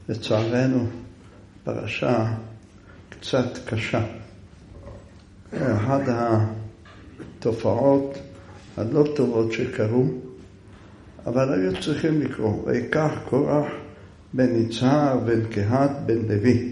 לצערנו פרשה קצת קשה. אחת התופעות הלא טובות שקרו, אבל היו צריכים לקרוא. ויקח קורח בן יצהר בן קהת בן לוי.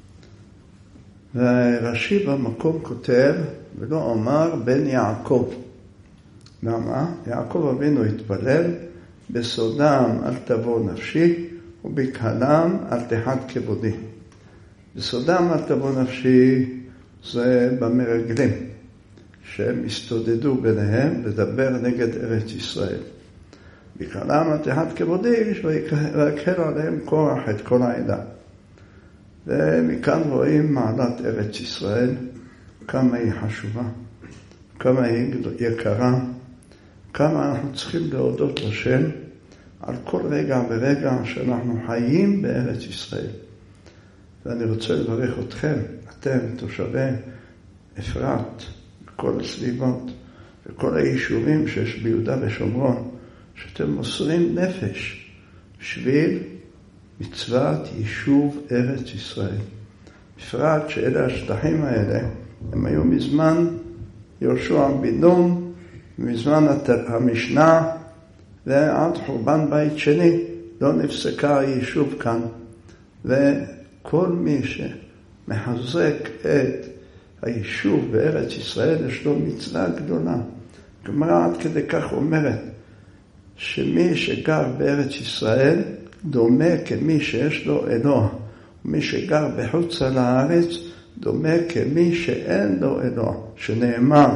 והרש"י במקום כותב, ולא אמר בן יעקב. למה? יעקב אבינו התפלל, בסודם אל תבוא נפשי, ובקהלם אל תחת כבודי. בסודם אל תבוא נפשי זה במרגלים, שהם הסתודדו ביניהם לדבר נגד ארץ ישראל. בקהלם אל תחת כבודי, ויקהל עליהם קורח את כל העדה. ומכאן רואים מעלת ארץ ישראל, כמה היא חשובה, כמה היא יקרה, כמה אנחנו צריכים להודות לשם על כל רגע ורגע שאנחנו חיים בארץ ישראל. ואני רוצה לברך אתכם, אתם תושבי אפרת, כל הסביבות וכל היישובים שיש ביהודה ושומרון, שאתם מוסרים נפש בשביל מצוות יישוב ארץ ישראל. בפרט שאלה השטחים האלה, הם היו מזמן יהושע בן נון, מזמן המשנה, ועד חורבן בית שני לא נפסקה היישוב כאן. וכל מי שמחזק את היישוב בארץ ישראל יש לו מצווה גדולה. הגמרא עד כדי כך אומרת שמי שגר בארץ ישראל דומה כמי שיש לו אלוה, ומי שגר בחוץ על הארץ דומה כמי שאין לו אלוה, שנאמר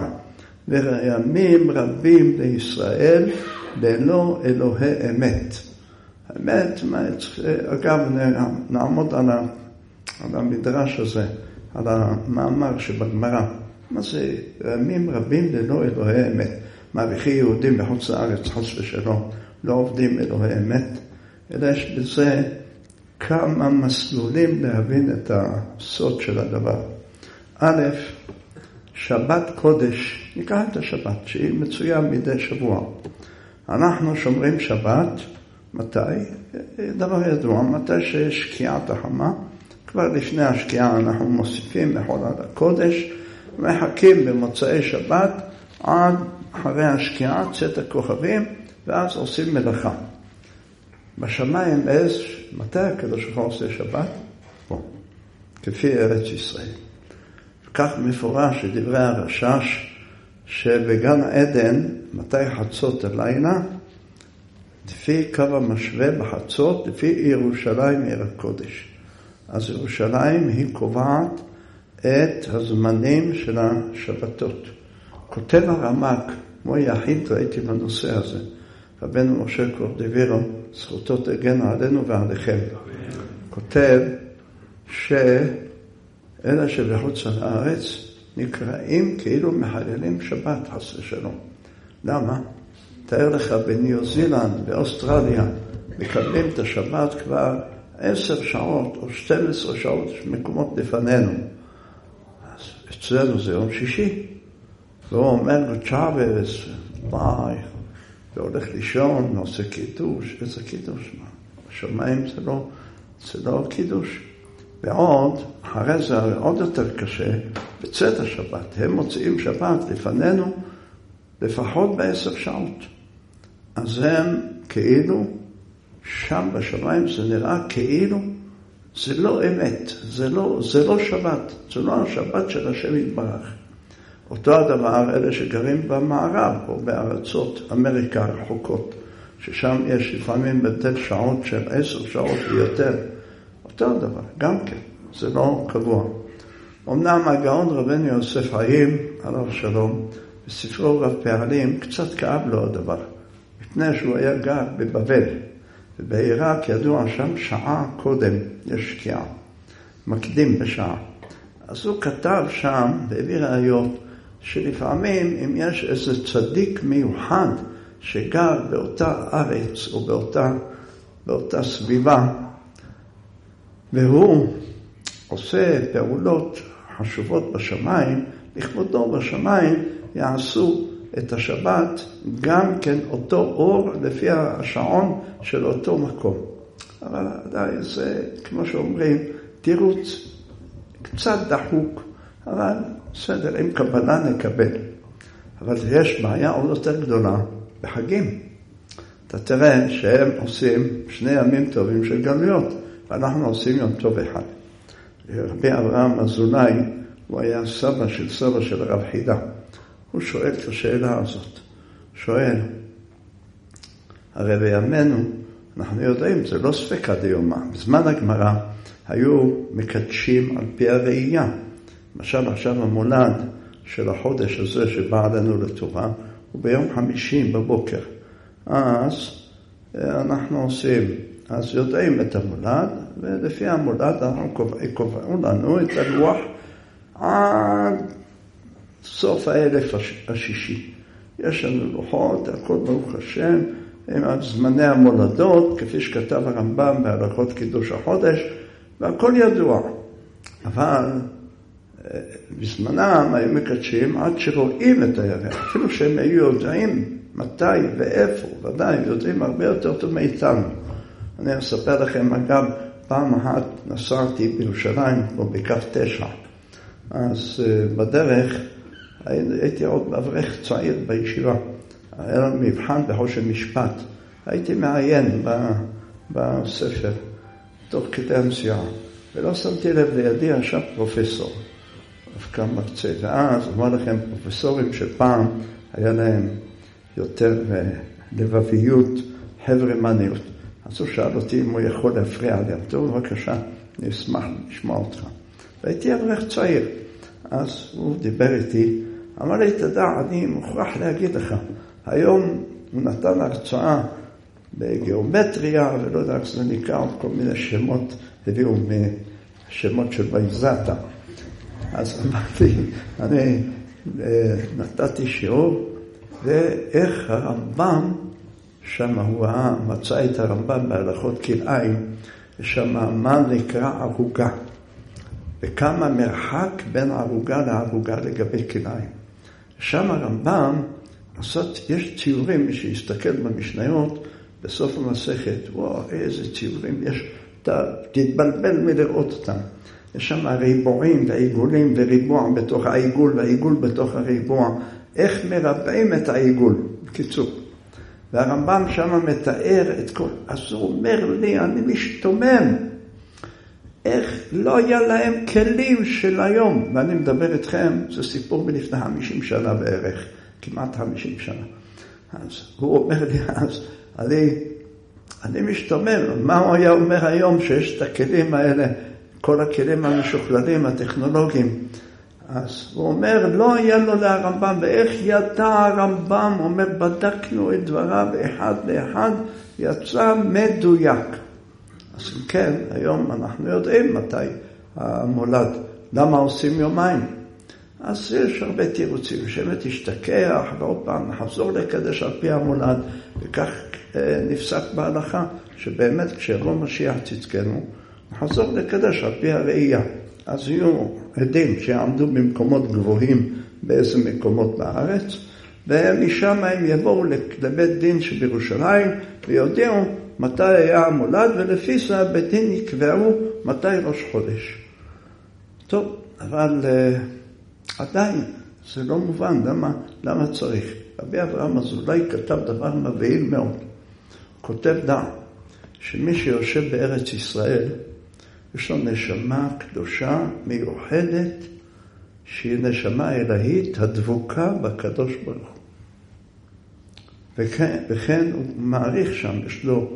וימים רבים לישראל ללא אלוהי אמת. האמת, אגב, נעמוד על המדרש הזה, על המאמר שבגמרא. מה זה ימים רבים ללא אלוהי אמת? מעריכי יהודים בחוץ לארץ, חס ושלום, לא עובדים אלוהי אמת, אלא יש בזה כמה מסלולים להבין את הסוד של הדבר. א', שבת קודש, נקרא את השבת, שהיא מצויה מדי שבוע. אנחנו שומרים שבת, מתי? דבר ידוע, מתי שיש שקיעת החמה, כבר לפני השקיעה אנחנו מוסיפים מחול על הקודש, מחכים במוצאי שבת עד אחרי השקיעה, צאת הכוכבים, ואז עושים מלאכה. בשמיים מתי הקדוש ברוך הוא עושה שבת? פה, כפי ארץ ישראל. וכך מפורש שדברי הרש"ש, שבגן עדן, מתי חצות הלילה, לפי קו המשווה בחצות, לפי ירושלים עיר הקודש. אז ירושלים היא קובעת את הזמנים של השבתות. כותב הרמ"ק, כמו יחיד ראיתי בנושא הזה, רבנו משה קורדווירו, זכותו תגן עלינו ועליכם. כותב שאלה שבחוץ על הארץ נקראים כאילו מחללים שבת, חס ושלום. למה? תאר לך בניו זילנד, באוסטרליה, מקבלים את השבת כבר 10 שעות או 12 שעות מקומות לפנינו. אז אצלנו זה יום שישי. והוא אומר לו צ'אבס, ביי, והולך לישון, עושה קידוש. איזה קידוש? השמיים זה לא קידוש. ועוד, אחרי זה עוד יותר קשה, בצאת השבת. הם מוציאים שבת לפנינו לפחות ב10 שעות. אז הם כאילו, שם בשמיים זה נראה כאילו, זה לא אמת, זה לא שבת, זה לא השבת של השם יתברך. אותו הדבר אלה שגרים במערב או בארצות אמריקה הרחוקות, ששם יש לפעמים בתל שעות של 10 שעות ויותר. אותו דבר, גם כן, זה לא קבוע. אמנם הגאון רבנו יוסף חיים, עליו שלום, בספרו רב פעלים, קצת כאב לו הדבר, מפני שהוא היה גר בבבל, ובעיראק ידוע שם שעה קודם יש שקיעה, מקדים בשעה. אז הוא כתב שם, והביא ראיות, שלפעמים אם יש איזה צדיק מיוחד שגר באותה ארץ או באותה סביבה, והוא עושה פעולות חשובות בשמיים, לכבודו בשמיים יעשו את השבת גם כן אותו אור לפי השעון של אותו מקום. אבל עדיין זה, כמו שאומרים, תירוץ קצת דחוק, אבל בסדר, עם קבלה נקבל. אבל יש בעיה עוד יותר גדולה בחגים. אתה תראה שהם עושים 2 ימים טובים של גלויות, ואנחנו עושים יום טוב אחד. רבי אברהם אזולאי, הוא היה סבא של הרב חידה. הוא שואל את השאלה הזאת. שואל, הרי בימינו, אנחנו יודעים, זה לא ספקא דיומא. בזמן הגמרא היו מקדשים על פי הראייה. למשל עכשיו המולד של החודש הזה שבא עלינו לטובה, הוא ביום 50 בבוקר. אז אנחנו עושים, אז יודעים את המולד, ולפי המולד אנחנו קובעים לנו את הלוח עד סוף 1060. יש לנו לוחות, הכל ברוך השם, עם זמני המולדות, כפי שכתב הרמב"ם בהלכות קידוש החודש, והכל ידוע. אבל בזמנם היו מקדשים עד שרואים את הירח, אפילו שהם היו יודעים מתי ואיפה, ודאי יודעים הרבה יותר טוב מאיתנו. אני אספר לכם, אגב, פעם אחת נסעתי בירושלים, או בקו 9, אז בדרך הייתי עוד אברך צעיר בישיבה, היה לנו מבחן בחושן משפט, הייתי מעיין בספר תוך כדי הנסיעה, ולא שמתי לב לידי ישב פרופסור, דווקא מרצה, ואז אמר לכם פרופסורים שפעם היה להם יותר לבביות, חברמניות. אז הוא שאל אותי אם הוא יכול להפריע עליהם. טוב, בבקשה, אני אשמח לשמוע אותך. והייתי אברך צעיר. אז הוא דיבר איתי, אמר לי, תדע, אני מוכרח להגיד לך, היום הוא נתן הרצאה בגיאומטריה, ולא יודע איך זה נקרא, כל מיני שמות, הביאו משמות של בייזתה. אז אמרתי, אני נתתי שיעור, ואיך הרמב"ם, שם הוא מצא את הרמב"ם בהלכות כלאיים, ושם מה נקרא ערוגה, וכמה מרחק בין ערוגה לערוגה לגבי כלאיים. שם הרמב"ם, יש ציורים, מי שיסתכל במשניות, בסוף המסכת, וואו, איזה ציורים יש, תתבלבל מלראות אותם. יש שם ריבועים ועיגולים וריבוע בתוך העיגול והעיגול בתוך הריבוע. איך מרבעים את העיגול, בקיצור. והרמב"ם שם מתאר את כל, אז הוא אומר לי, אני משתומם, איך לא היה להם כלים של היום, ואני מדבר איתכם, זה סיפור מלפני 50 שנה בערך, כמעט 50 שנה. אז הוא אומר לי, אז אני משתומם, מה הוא היה אומר היום שיש את הכלים האלה, כל הכלים המשוכללים, הטכנולוגיים, אז הוא אומר, לא היה לו להרמב"ם, ואיך ידע הרמב"ם, הוא אומר, בדקנו את דבריו אחד לאחד, יצא מדויק. אז כן, היום אנחנו יודעים מתי המולד, למה עושים יומיים. אז יש הרבה תירוצים, שבט ישתכח, ועוד פעם נחזור לקדש על פי המולד, וכך נפסק בהלכה, שבאמת כשיבוא משיח צדקנו, נחזור לקדש על פי הראייה. אז יהיו עדים שיעמדו במקומות גבוהים באיזה מקומות בארץ, ומשם הם יבואו לבית דין שבירושלים, ויודיעו מתי היה המולד, ולפי זה הבית דין יקבעו מתי ראש חודש. טוב, אבל עדיין זה לא מובן, למה צריך? רבי אברהם אזולאי כתב דבר מבהיל מאוד. הוא כותב שמי שיושב בארץ ישראל, יש לו נשמה קדושה מיוחדת, שהיא נשמה אלהית הדבוקה בקדוש ברוך הוא. וכן הוא מעריך שם, יש לו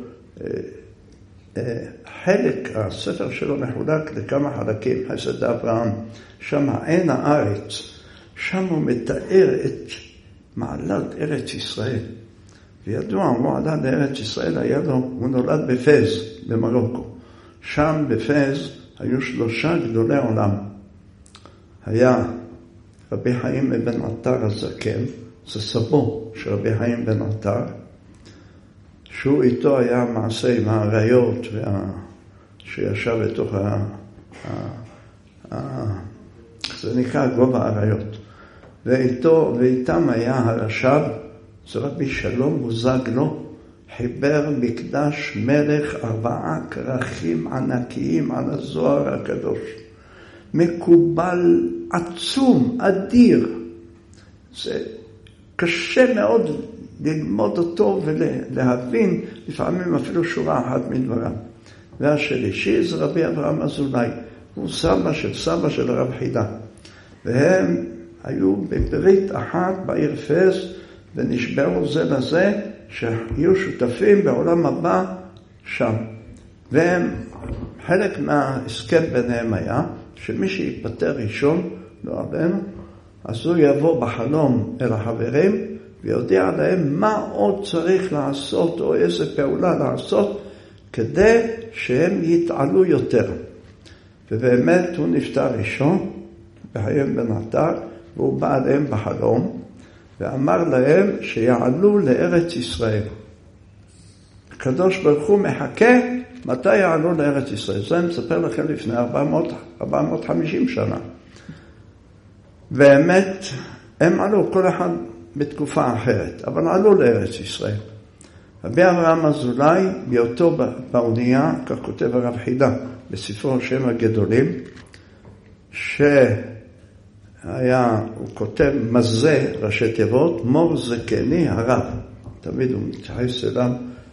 חלק, הספר שלו מחולק לכמה חלקים, חסד אברהם, שם עין הארץ, שם הוא מתאר את מעלת ארץ ישראל. וידוע, הוא עלה לארץ ישראל, הוא נולד בפז, במרוקו. שם בפז היו 3 גדולי עולם. היה רבי חיים בן עטר הזקן, זה סבו של רבי חיים בן עטר, שהוא איתו היה מעשה עם האריות, שישב בתוך זה נקרא גובה האריות. ואיתם היה הרש"ב, זה רבי שלום בוזגלו, חיבר מקדש מלך 4 כרכים ענקיים על הזוהר הקדוש. מקובל עצום, אדיר. זה קשה מאוד ללמוד אותו ולהבין, לפעמים אפילו שורה אחת מדבריו. והשלישי זה רבי אברהם אזולאי, הוא סבא של הרב חידה. והם היו בברית אחת בעיר פס, ונשברו זה לזה שיהיו שותפים בעולם הבא שם. והם, חלק מההסכם ביניהם היה, שמי שיפטר ראשון, לא עלינו, אז הוא יבוא בחלום אל החברים, ויודע להם מה עוד צריך לעשות, או איזה פעולה לעשות, כדי שהם יתעלו יותר. ובאמת הוא נפטר ראשון, בחיים בן עטר, והוא בא אליהם בחלום, ואמר להם שיעלו לארץ ישראל. הקדוש ברוך הוא מחכה, מתי יעלו לארץ ישראל? זה אני מספר לכם לפני 450 שנה. באמת, הם עלו כל אחד בתקופה אחרת, אבל עלו לארץ ישראל. רבי אברהם אזולאי, בהיותו באונייה, כך כותב הרב חידה, בספרו שם הגדולים, הוא כותב מזה, ראשי תיבות, מור זקני הרב. תמיד הוא מתייחס אליו.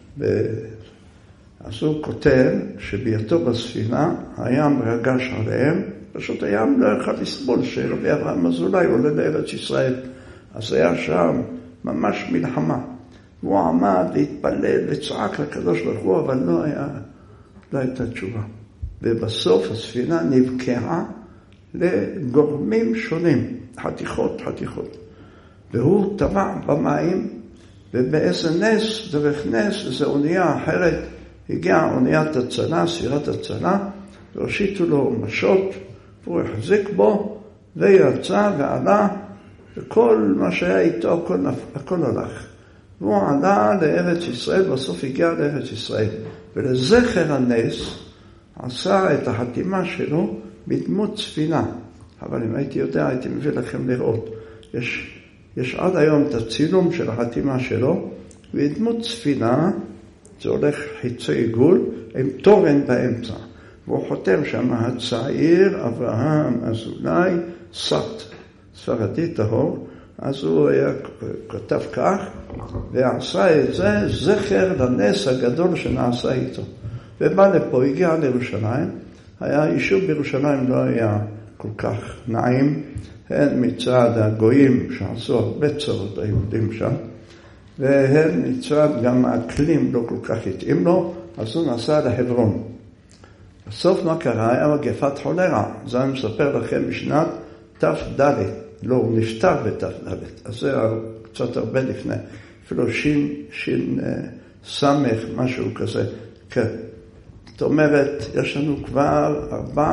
אז הוא כותב שבהיותו בספינה, הים רגש עליהם, פשוט הים לא יכול לסבול שרבי אברהם אזולאי עולה לארץ ישראל. אז היה שם ממש מלחמה. הוא עמד להתפלל וצעק לקדוש ברוך הוא, אבל לא הייתה תשובה. ובסוף הספינה נבקעה לגורמים שונים, חתיכות. והוא טבע במים, ובאיזה נס, דרך נס, איזו אונייה אחרת, הגיעה אוניית הצלה, סירת הצלה, והושיטו לו משות, והוא החזיק בו, ויצא ועלה, וכל מה שהיה איתו, הכל הלך. והוא עלה לארץ ישראל, בסוף הגיע לארץ ישראל. ולזכר הנס, עשה את החתימה שלו בדמות ספינה. אבל אם הייתי יודע, הייתי מביא לכם לראות. יש עד היום את הצילום של החתימה שלו, בדמות ספינה, זה הולך חיצי עיגול, עם תורן באמצע. והוא חותם שם, הצעיר אברהם אזולאי סט, ספרדי טהור, אז הוא היה כותב כך, ועשה את זה זכר לנס הגדול שנעשה איתו. ובא לפה, הגיע לירושלים, היה יישוב בירושלים לא היה כל כך נעים, הן מצד הגויים שעשו הרבה צרות היהודים שם, והן מצד גם האקלים לא כל כך התאים לו, אז הוא נסע לחברון. בסוף מה קרה? היה מגפת חולרה, זה אני מספר לכם בשנת ת"ד, לא, הוא נפטר בת"ד, אז זה קצת הרבה לפני, אפילו שין סמך, משהו כזה, כן. זאת אומרת, יש לנו כבר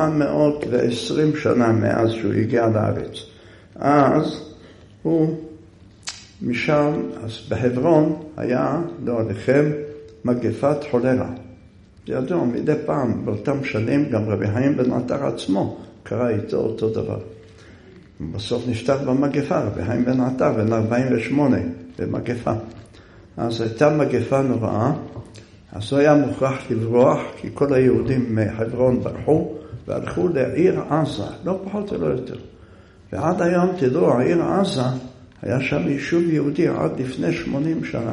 420 שנה מאז שהוא הגיע לארץ. אז הוא משם, אז בחברון היה, לא עליכם, מגפת חולרה. זה ידוע, מדי פעם, באותם שנים, גם רבי חיים בן עטר עצמו קרא איתו אותו דבר. בסוף נפטר במגפה, רבי חיים בן עטר, בן 48, במגפה. אז הייתה מגפה נוראה, אז הוא היה מוכרח לברוח, כי כל היהודים מחברון ברחו, והלכו לעיר עזה, לא פחות ולא יותר. ועד היום, תדעו, העיר עזה, היה שם יישוב יהודי עד לפני 80 שנה.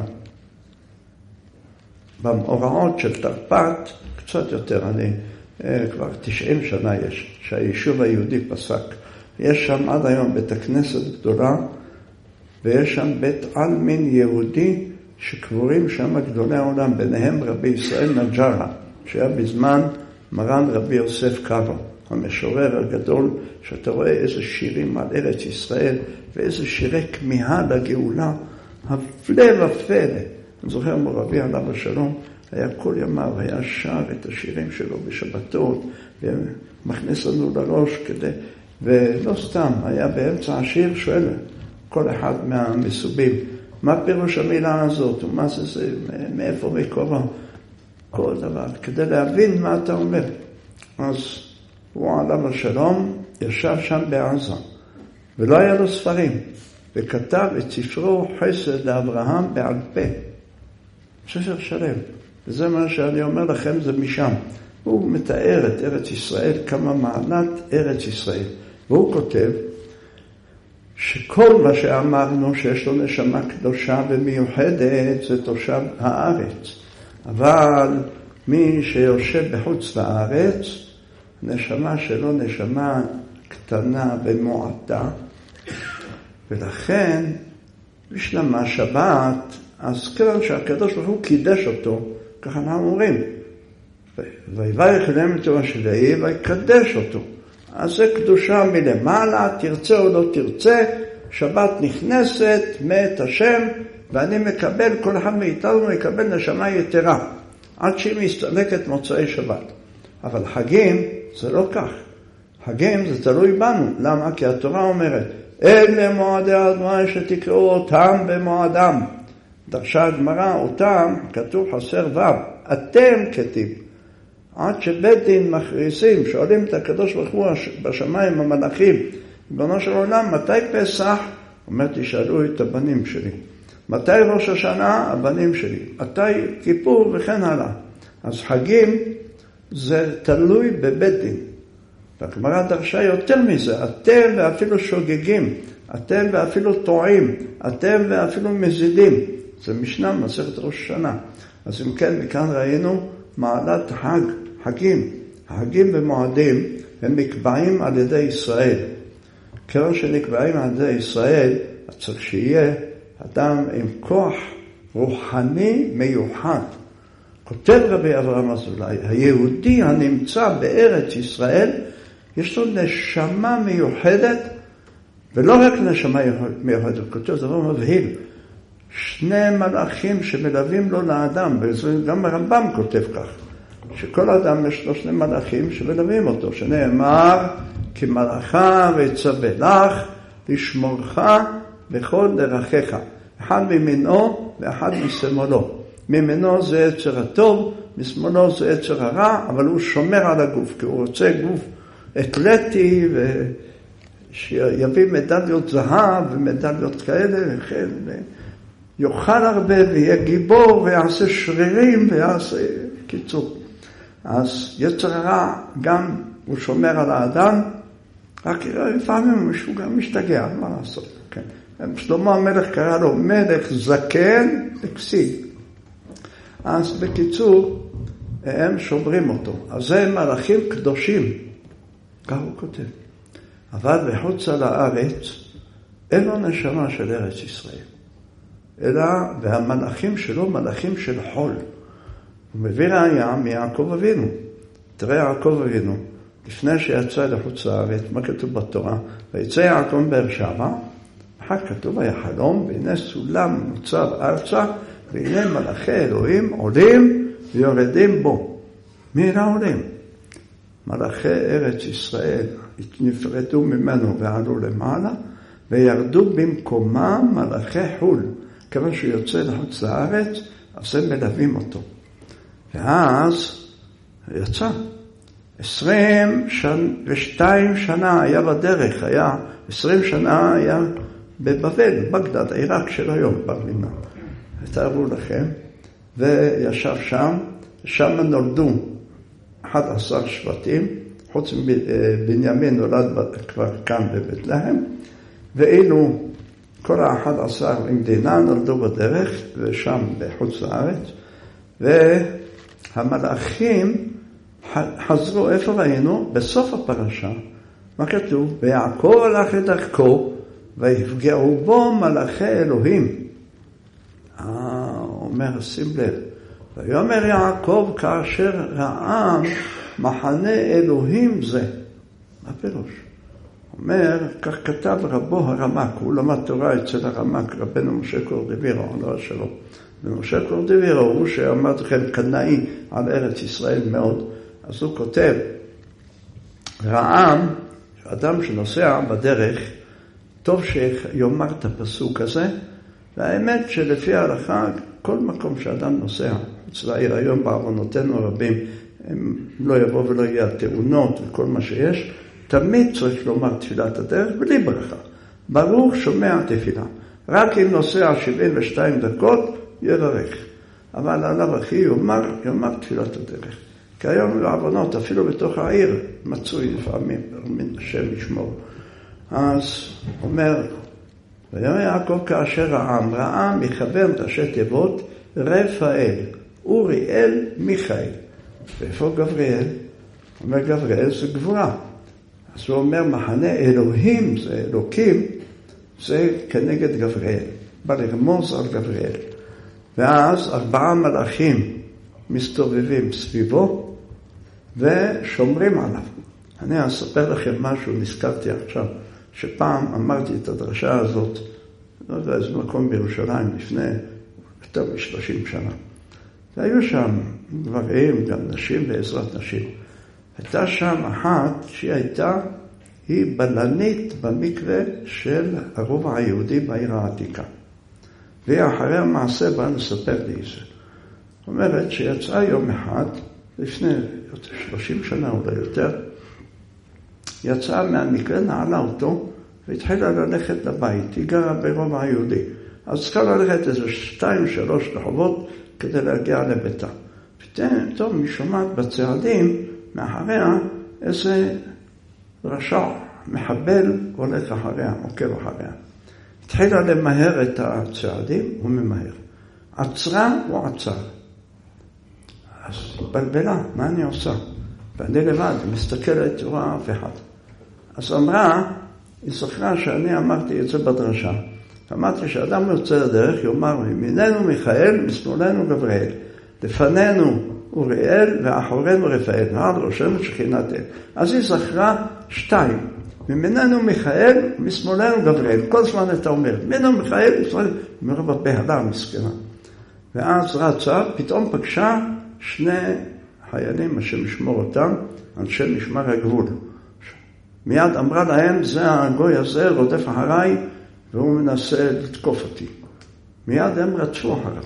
במאורעות של תרפ"ט, קצת יותר, כבר 90 שנה יש, שהיישוב היהודי פסק. יש שם עד היום בית הכנסת גדולה, ויש שם בית עלמין יהודי, שקבורים שם גדולי העולם, ביניהם רבי ישראל נג'רה, שהיה בזמן מרן רבי יוסף קארו, המשורר הגדול, שאתה רואה איזה שירים על ארץ ישראל, ואיזה שירי כמיהה לגאולה, הפלא ופלא. אני זוכר מורבי עליו השלום, היה כל ימיו, היה שר את השירים שלו בשבתות, ומכניס לנו לראש כדי, ולא סתם, היה באמצע השיר, שואל כל אחד מהמסובים, מה פירוש המילה הזאת, ומה זה, מאיפה מקורו, כל דבר, כדי להבין מה אתה אומר. אז הוא עליו השלום, ישב שם בעזה, ולא היה לו ספרים, וכתב את ספרו חסד לאברהם בעל פה. ספר שלם. וזה מה שאני אומר לכם, זה משם. הוא מתאר את ארץ ישראל, כמה מעלת ארץ ישראל. והוא כותב שכל מה שאמרנו שיש לו נשמה קדושה ומיוחדת זה תושב הארץ. אבל מי שיושב בחוץ לארץ, נשמה שלו נשמה קטנה ומועטה, ולכן בשלמה שבת, אז כיוון שהקדוש ברוך הוא קידש אותו, ככה אנחנו אומרים, ויברך אליהם את תורה שלי ויקדש אותו. אז זה קדושה מלמעלה, תרצה או לא תרצה, שבת נכנסת מאת השם, ואני מקבל, כל אחד מאיתנו יקבל נשמה יתרה, עד שהיא מסתלקת מוצאי שבת. אבל חגים זה לא כך. חגים זה תלוי בנו. למה? כי התורה אומרת, אלה מועדי אדוני שתקראו אותם במועדם. דרשה הגמרא, אותם, כתוב חסר ו', אתם כתיב. עד שבית דין מכריזים, שואלים את הקדוש ברוך הוא בשמיים המלאכים, ריבונו של עולם, מתי פסח? אומר, תשאלו את הבנים שלי. מתי ראש השנה? הבנים שלי. מתי כיפור? וכן הלאה. אז חגים זה תלוי בבית דין. והגמרא דרשה יותר מזה, אתם ואפילו שוגגים, אתם ואפילו טועים, אתם ואפילו מזידים. זה משנה מסכת ראש השנה. אז אם כן, מכאן ראינו מעלת חגים. החגים במועדים הם נקבעים על ידי ישראל. כיוון שנקבעים על ידי ישראל, צריך שיהיה אדם עם כוח רוחני מיוחד. כותב רבי אברהם אזולאי, היהודי הנמצא בארץ ישראל, יש לו נשמה מיוחדת, ולא רק נשמה מיוחדת, כותב דבר מבהיל. שני מלאכים שמלווים לו לאדם, וגם הרמב"ם כותב כך, שכל אדם יש לו שני מלאכים שמלווים אותו, שנאמר, כי מלאכה ויצווה לך, לשמורך בכל דרכיך. אחד מימינו ואחד משמאלו. מימינו זה יצר הטוב, משמאלו זה יצר הרע, אבל הוא שומר על הגוף, כי הוא רוצה גוף אתלטי, שיביא מדליות זהב ומדליות כאלה, וכן, יאכל הרבה ויהיה גיבור ויעשה שרירים ויעשה קיצור. אז יצר הרע גם הוא שומר על האדם, רק לפעמים הוא גם משתגע, מה לעשות? כן. שלמה המלך קרא לו מלך זקן וכסיל. אז בקיצור, הם שומרים אותו. אז זה מלאכים קדושים, כך הוא כותב. אבל בחוץ על הארץ, אין לו נשמה של ארץ ישראל. אלא, והמלאכים שלו מלאכים של חול. הוא מביא ראיה מיעקב אבינו. תראה יעקב אבינו, לפני שיצא לחוץ לארץ, מה כתוב בתורה? ויצא יעקב באר שבע, אחר כתוב היה חלום, והנה סולם מוצב ארצה, והנה מלאכי אלוהים עולים ויורדים בו. מי עולים? מלאכי ארץ ישראל נפרדו ממנו ועלו למעלה, וירדו במקומם מלאכי חול. כיוון שהוא יוצא לחוץ לארץ, אז הם מלווים אותו. ואז יצא. 22 שנה היה בדרך, 20 שנה היה בבבל, בגדד, עיראק של היום, ברלינה. תארו לכם, וישב שם נולדו 11 שבטים, חוץ מבנימין נולד כבר כאן בבית להם, ואילו כל ה11 עם דינה נולדו בדרך, ושם בחוץ לארץ, והמלאכים חזרו, איפה ראינו? בסוף הפרשה, מה כתוב? ויעקב הלך לדרכו, ויפגעו בו מלאכי אלוהים. אומר, שים לב, ויאמר יעקב כאשר ראה מחנה אלוהים זה. מה פירוש? אומר, כך כתב רבו הרמק, הוא למד תורה אצל הרמק, רבנו משה קורדווירו, לא שלו. ומשה קורדווירו הוא שאמרתי לכם קנאי על ארץ ישראל מאוד, אז הוא כותב, רעם, אדם שנוסע בדרך, טוב שיאמר את הפסוק הזה, והאמת שלפי ההלכה, כל מקום שאדם נוסע, אצל העיר היום בעוונותינו רבים, הם לא יבוא ולא יהיה תאונות וכל מה שיש, תמיד צריך לומר תפילת הדרך בלי ברכה. ברוך שומע תפילה. רק אם נוסע 72 דקות, יברך. אבל עליו אחי יאמר תפילת הדרך. כי היום לעוונות, אפילו בתוך העיר, מצוי לפעמים, מן השם ישמור. אז אומר, ויאמר יעקב כאשר ראה מכוון ראשי תיבות, רפאל, אוריאל, מיכאל. ואיפה גבריאל? אומר גבריאל זה גבורה. אז הוא אומר מחנה אלוהים, זה אלוקים, זה כנגד גבריאל. בא לרמוז על גבריאל. ואז 4 מלאכים מסתובבים סביבו ושומרים עליו. אני אספר לכם משהו, נזכרתי עכשיו, שפעם אמרתי את הדרשה הזאת, לא יודע, איזה מקום בירושלים לפני יותר מ-30 שנה. והיו שם גברים, גם נשים בעזרת נשים. הייתה שם אחת היא בלנית במקווה של הרובע היהודי בעיר העתיקה. והיא אחרי המעשה באה לספר לי זה. אומרת שיצאה יום אחד, לפני 30 שנה אולי יותר, יצאה מהמקווה, נעלה אותו, והתחילה ללכת לבית. היא גרה ברובע היהודי. אז צריכה ללכת איזה 2-3 רחובות כדי להגיע לביתה. פתאום היא שומעת בצעדים מאחריה איזה רשע, מחבל, הולך אחריה, עוקב אחריה. התחילה למהר את הצעדים, הוא ממהר. עצרה, הוא עצר. אז בלבלה, מה אני עושה? ואני לבד, מסתכלת, רואה אף אחד. אז אמרה, היא זכרה שאני אמרתי את זה בדרשה. אמרתי שאדם יוצא לדרך, יאמר, מימיננו מיכאל, משמאלנו גבריאל. לפנינו אוריאל ואחורינו רפאל, על ראשנו שכינת אל. אז היא זכרה 2. מימיננו מיכאל, משמאלנו גבריאל. כל זמן אתה אומר, מימיננו מיכאל, משמאלנו, היא אומרת בבהלה מסכנה. ואז רצה, פתאום פגשה 2 חיילים, השם ישמור אותם, אנשי משמר הגבול. מיד אמרה להם, זה הגוי הזה רודף אחריי, והוא מנסה לתקוף אותי. מיד הם רצו אחריו,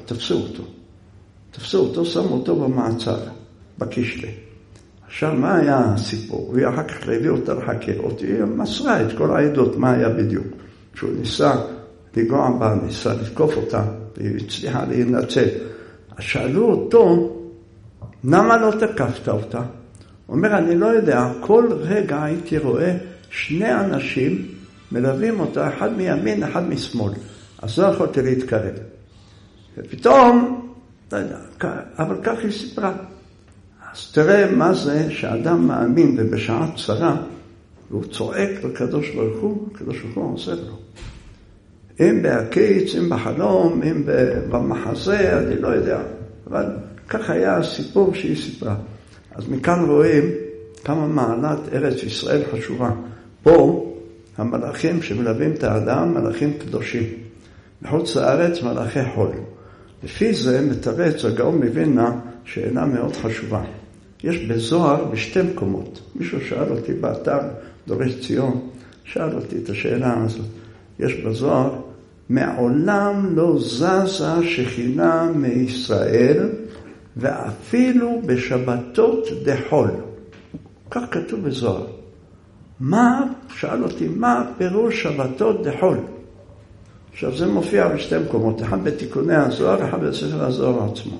תפסו אותו, שמו אותו במעצר, בקישלה. עכשיו, מה היה הסיפור? הוא אחר כך הביא אותה לחקירות, היא מסרה את כל העדות, מה היה בדיוק. שהוא ניסה לגוע בה, ניסה לתקוף אותה, והיא הצליחה להינצל. אז שאלו אותו, למה לא תקפת אותה? הוא אומר, אני לא יודע, כל רגע הייתי רואה 2 אנשים מלווים אותה, אחד מימין, אחד משמאל. אז לא יכולתי להתקרב. ופתאום, לא יודע, אבל כך היא סיפרה. אז תראה מה זה שאדם מאמין ובשעה צרה, והוא צועק לקדוש ברוך הוא, הקדוש ברוך הוא עוזר לו. אם בהקיץ, אם בחלום, אם במחזה, אני לא יודע. אבל כך היה הסיפור שהיא סיפרה. אז מכאן רואים כמה מעלת ארץ ישראל חשובה. פה המלאכים שמלווים את האדם, מלאכים קדושים. מחוץ לארץ מלאכי חול. לפי זה מתרץ הגאון מווילנה שאלה מאוד חשובה. יש בזוהר בשתי מקומות. מישהו שאל אותי באתר דורש ציון, שאל אותי את השאלה הזאת. יש בזוהר, מעולם לא זזה שכינה מישראל, ואפילו בשבתות דחול. כך כתוב בזוהר. שאל אותי, מה פירוש שבתות דחול? עכשיו זה מופיע בשתי מקומות, אחד בתיקוני הזוהר, אחד בספר הזוהר עצמו.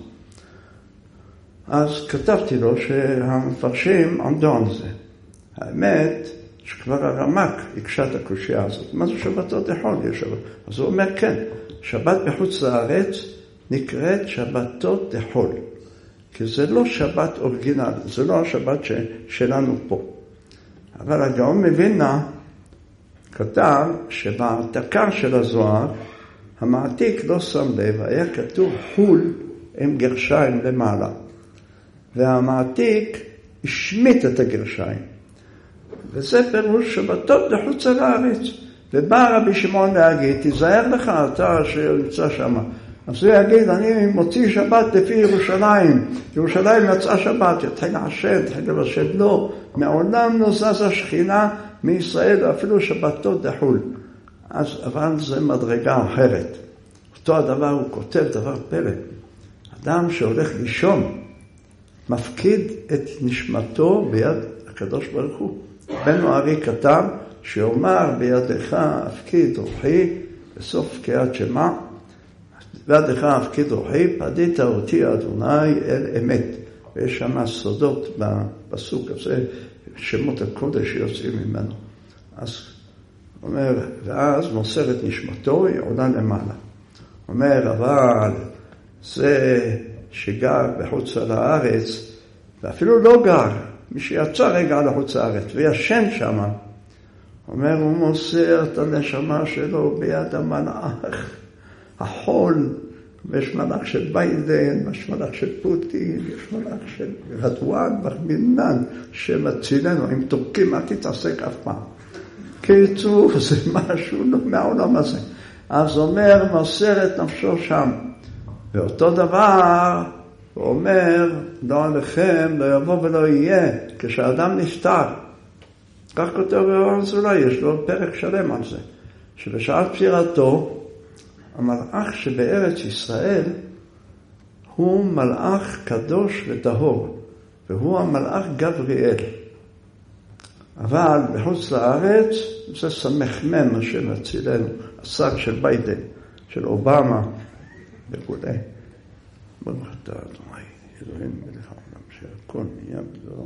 אז כתבתי לו שהמפרשים עמדו על זה. האמת שכבר הרמק הקשה את הקושיה הזאת. מה זה שבתות דחול? אז הוא אומר כן, שבת בחוץ לארץ נקראת שבתות דחול. כי זה לא שבת אורגינל, זה לא השבת שלנו פה. אבל הגאון מווילנה כתב שבהעתקה של הזוהר, המעתיק לא שם לב, היה כתוב חול עם גרשיים למעלה. והמעתיק השמיט את הגרשיים. וזה פירוש שבתות לחוץ לארץ. ובא רבי שמעון להגיד, תיזהר לך אתה שנמצא שם. אז הוא יגיד, אני מוציא שבת לפי ירושלים. ירושלים יצאה שבת, יתחיל לעשן, יתחיל לבשל. לא, מעולם לא זזה שכינה מישראל, אפילו שבתות דחול. אבל זה מדרגה אחרת. אותו הדבר הוא כותב דבר פלא. אדם שהולך לישון, מפקיד את נשמתו ביד הקדוש ברוך הוא. בן הארי כתב שיאמר בידך הפקיד רוחי בסוף קריאת שמע, ועדך הפקיד רוחי, פדית אותי אדוני אל אמת. ויש שם סודות בפסוק הזה, שמות הקודש שיוצאים ממנו. אז אומר, ואז מוסר את נשמתו, היא עולה למעלה. אומר, אבל זה שגר בחוץ על הארץ, ואפילו לא גר, מי שיצא רגע לחוץ הארץ, וישן שם, אומר, הוא מוסר את הנשמה שלו ביד המלאך, החול, ויש מלאך של ביידן, יש מלאך של פוטין, יש מלאך של רדואן, בחמינן, שמצילנו, עם טורקים, אל תתעסק אף פעם. קיצור, זה משהו מהעולם הזה. אז אומר, מוסר את נפשו שם. ואותו דבר, הוא אומר, לא עליכם, לא יבוא ולא יהיה, כשאדם נפטר. כך כותב רבי אזולאי, יש לו פרק שלם על זה. שבשעת פטירתו, המלאך שבארץ ישראל, הוא מלאך קדוש וטהור, והוא המלאך גבריאל. אבל בחוץ לארץ, זה סמ"ם השם הצילנו, השר של ביידן, של אובמה, וכו'. ברוך אתה אדוני, אלוהים מלך העולם, שהכל נהיה בדברו.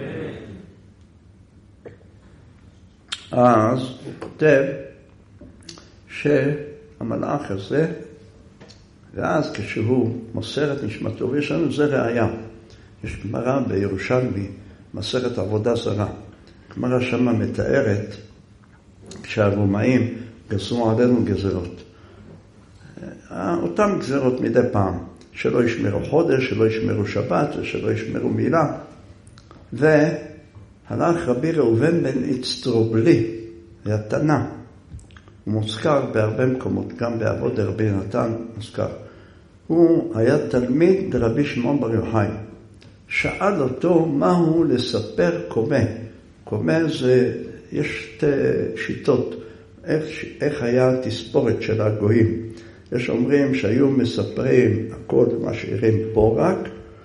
אז הוא כותב שהמלאך הזה, ואז כשהוא מוסר את נשמתו, ויש לנו זה ראיה. יש גמרא בירושלמי, מסכת עבודה זרה. גמרא שמה מתארת כשהרומאים גזרו עלינו גזרות. אותם גזרות מדי פעם, שלא ישמרו חודש, שלא ישמרו שבת ושלא ישמרו מילה. והלך רבי ראובן בן איצטרובלי, היה תנא. הוא מוזכר בהרבה מקומות, גם באבות דרבי נתן מוזכר. הוא היה תלמיד דרבי שמעון בר יוחאי. שאל אותו מהו לספר קומה. קומה זה, יש שיטות, איך היה התספורת של הגויים. יש אומרים שהיו מספרים הכל ומשאירים פה רק,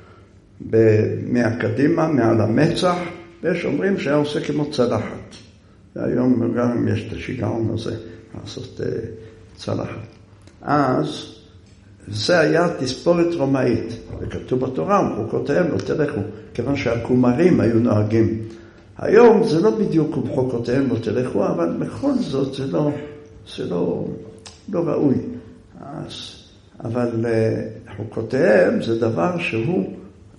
מהקדימה, מעל המצח, ויש אומרים שהיה עושה כמו צלחת. והיום גם יש את השיגעון הזה, לעשות צלחת. אז זה היה תספורת רומאית, וכתוב בתורה, ובחוקותיהם לא תלכו, כיוון שהכומרים היו נוהגים. היום זה לא בדיוק ובחוקותיהם לא תלכו, אבל בכל זאת זה לא ראוי. אבל חוקותיהם זה דבר שהוא,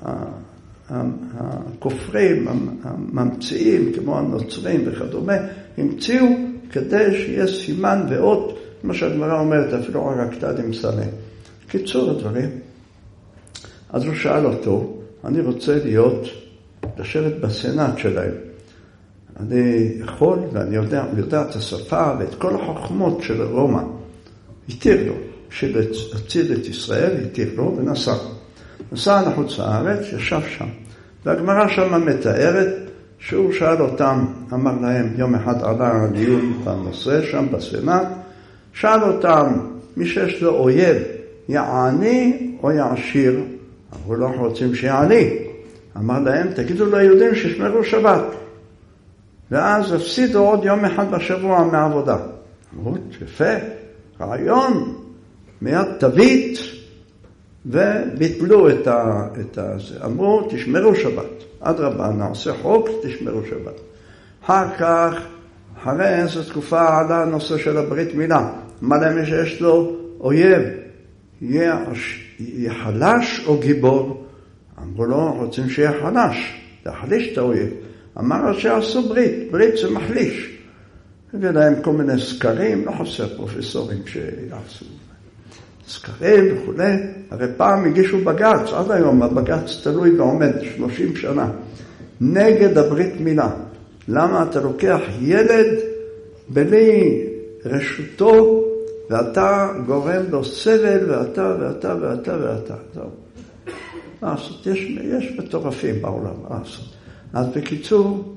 הכופרים, הממציאים, כמו הנוצרים וכדומה, המציאו כדי שיהיה סימן ואות, כמו שהגמרא אומרת, אפילו רק קטעים סלם. קיצור הדברים. אז הוא שאל אותו, אני רוצה לשבת בסנאט שלהם. אני יכול, ואני יודע את השפה ואת כל החוכמות של רומא. התיר לו, כשהציל את ישראל, התיר לו ונסע. נסע לחוץ לארץ, ישב שם. והגמרא שם מתארת שהוא שאל אותם, אמר להם, יום אחד עלה הדיון בנושא שם בסנאט, שאל אותם, מי שיש לו אויב, יעני או יעשיר? אמרו לו, אנחנו רוצים שיעני. אמר להם, תגידו ליהודים שישמרו שבת. ואז הפסידו עוד יום אחד בשבוע מהעבודה. אמרו, יפה, רעיון, מיד תווית, וביטלו את זה. אמרו, תשמרו שבת. אדרבה, נעשה חוק, תשמרו שבת. אחר כך, אחרי איזו תקופה עלה הנושא של הברית מילה. מה להם שיש לו אויב? יהיה חלש או גיבור? אמרו לו, רוצים שיהיה חלש, להחליש את האויב. אמר שעשו ברית זה מחליש. הביא להם כל מיני סקרים, לא חסר פרופסורים שיעשו סקרים וכו'. הרי פעם הגישו בג"ץ, עד היום הבג"ץ תלוי ועומד 30 שנה, נגד הברית מילה. למה אתה לוקח ילד בלי רשותו, ואתה גורם לו סבל, ואתה. לעשות, יש מטורפים בעולם, לעשות. אז בקיצור,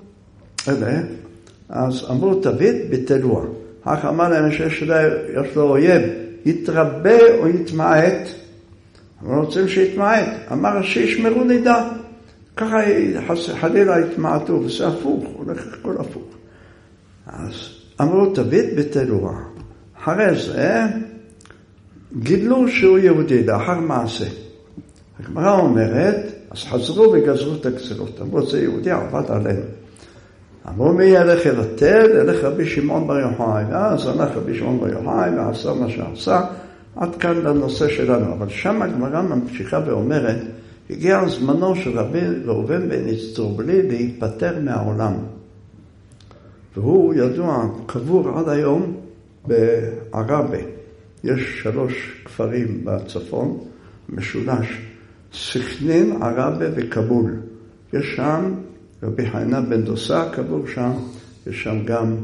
אז אמרו תווית ביטלוה. אחר אמר להם שיש לו אויב, יתרבה או יתמעט. אמרו רוצים שיתמעט. אמר שישמרו נידה. ככה חלילה יתמעטו, וזה הפוך, הולך הכל הפוך. אז אמרו תווית ביטלוה. אחרי זה גידלו שהוא יהודי לאחר מעשה. הגמרא אומרת, אז חזרו וגזרו את הגזרות. אמרו, זה יהודי עבד עלינו. אמרו, מי ילך לבטל? ילך רבי שמעון בר יוחאי. ואז הלך רבי שמעון בר יוחאי ועשה מה שעשה. עד כאן לנושא שלנו. אבל שם הגמרא ממשיכה ואומרת, הגיע זמנו של רבי ראובן בן איסטרובלי להיפטר מהעולם. והוא ידוע, קבור עד היום בערבה. יש 3 כפרים בצפון, משולש, סכנין, ערבה וקבול. יש שם רבי חיינה בן דוסה, קבור שם, יש שם גם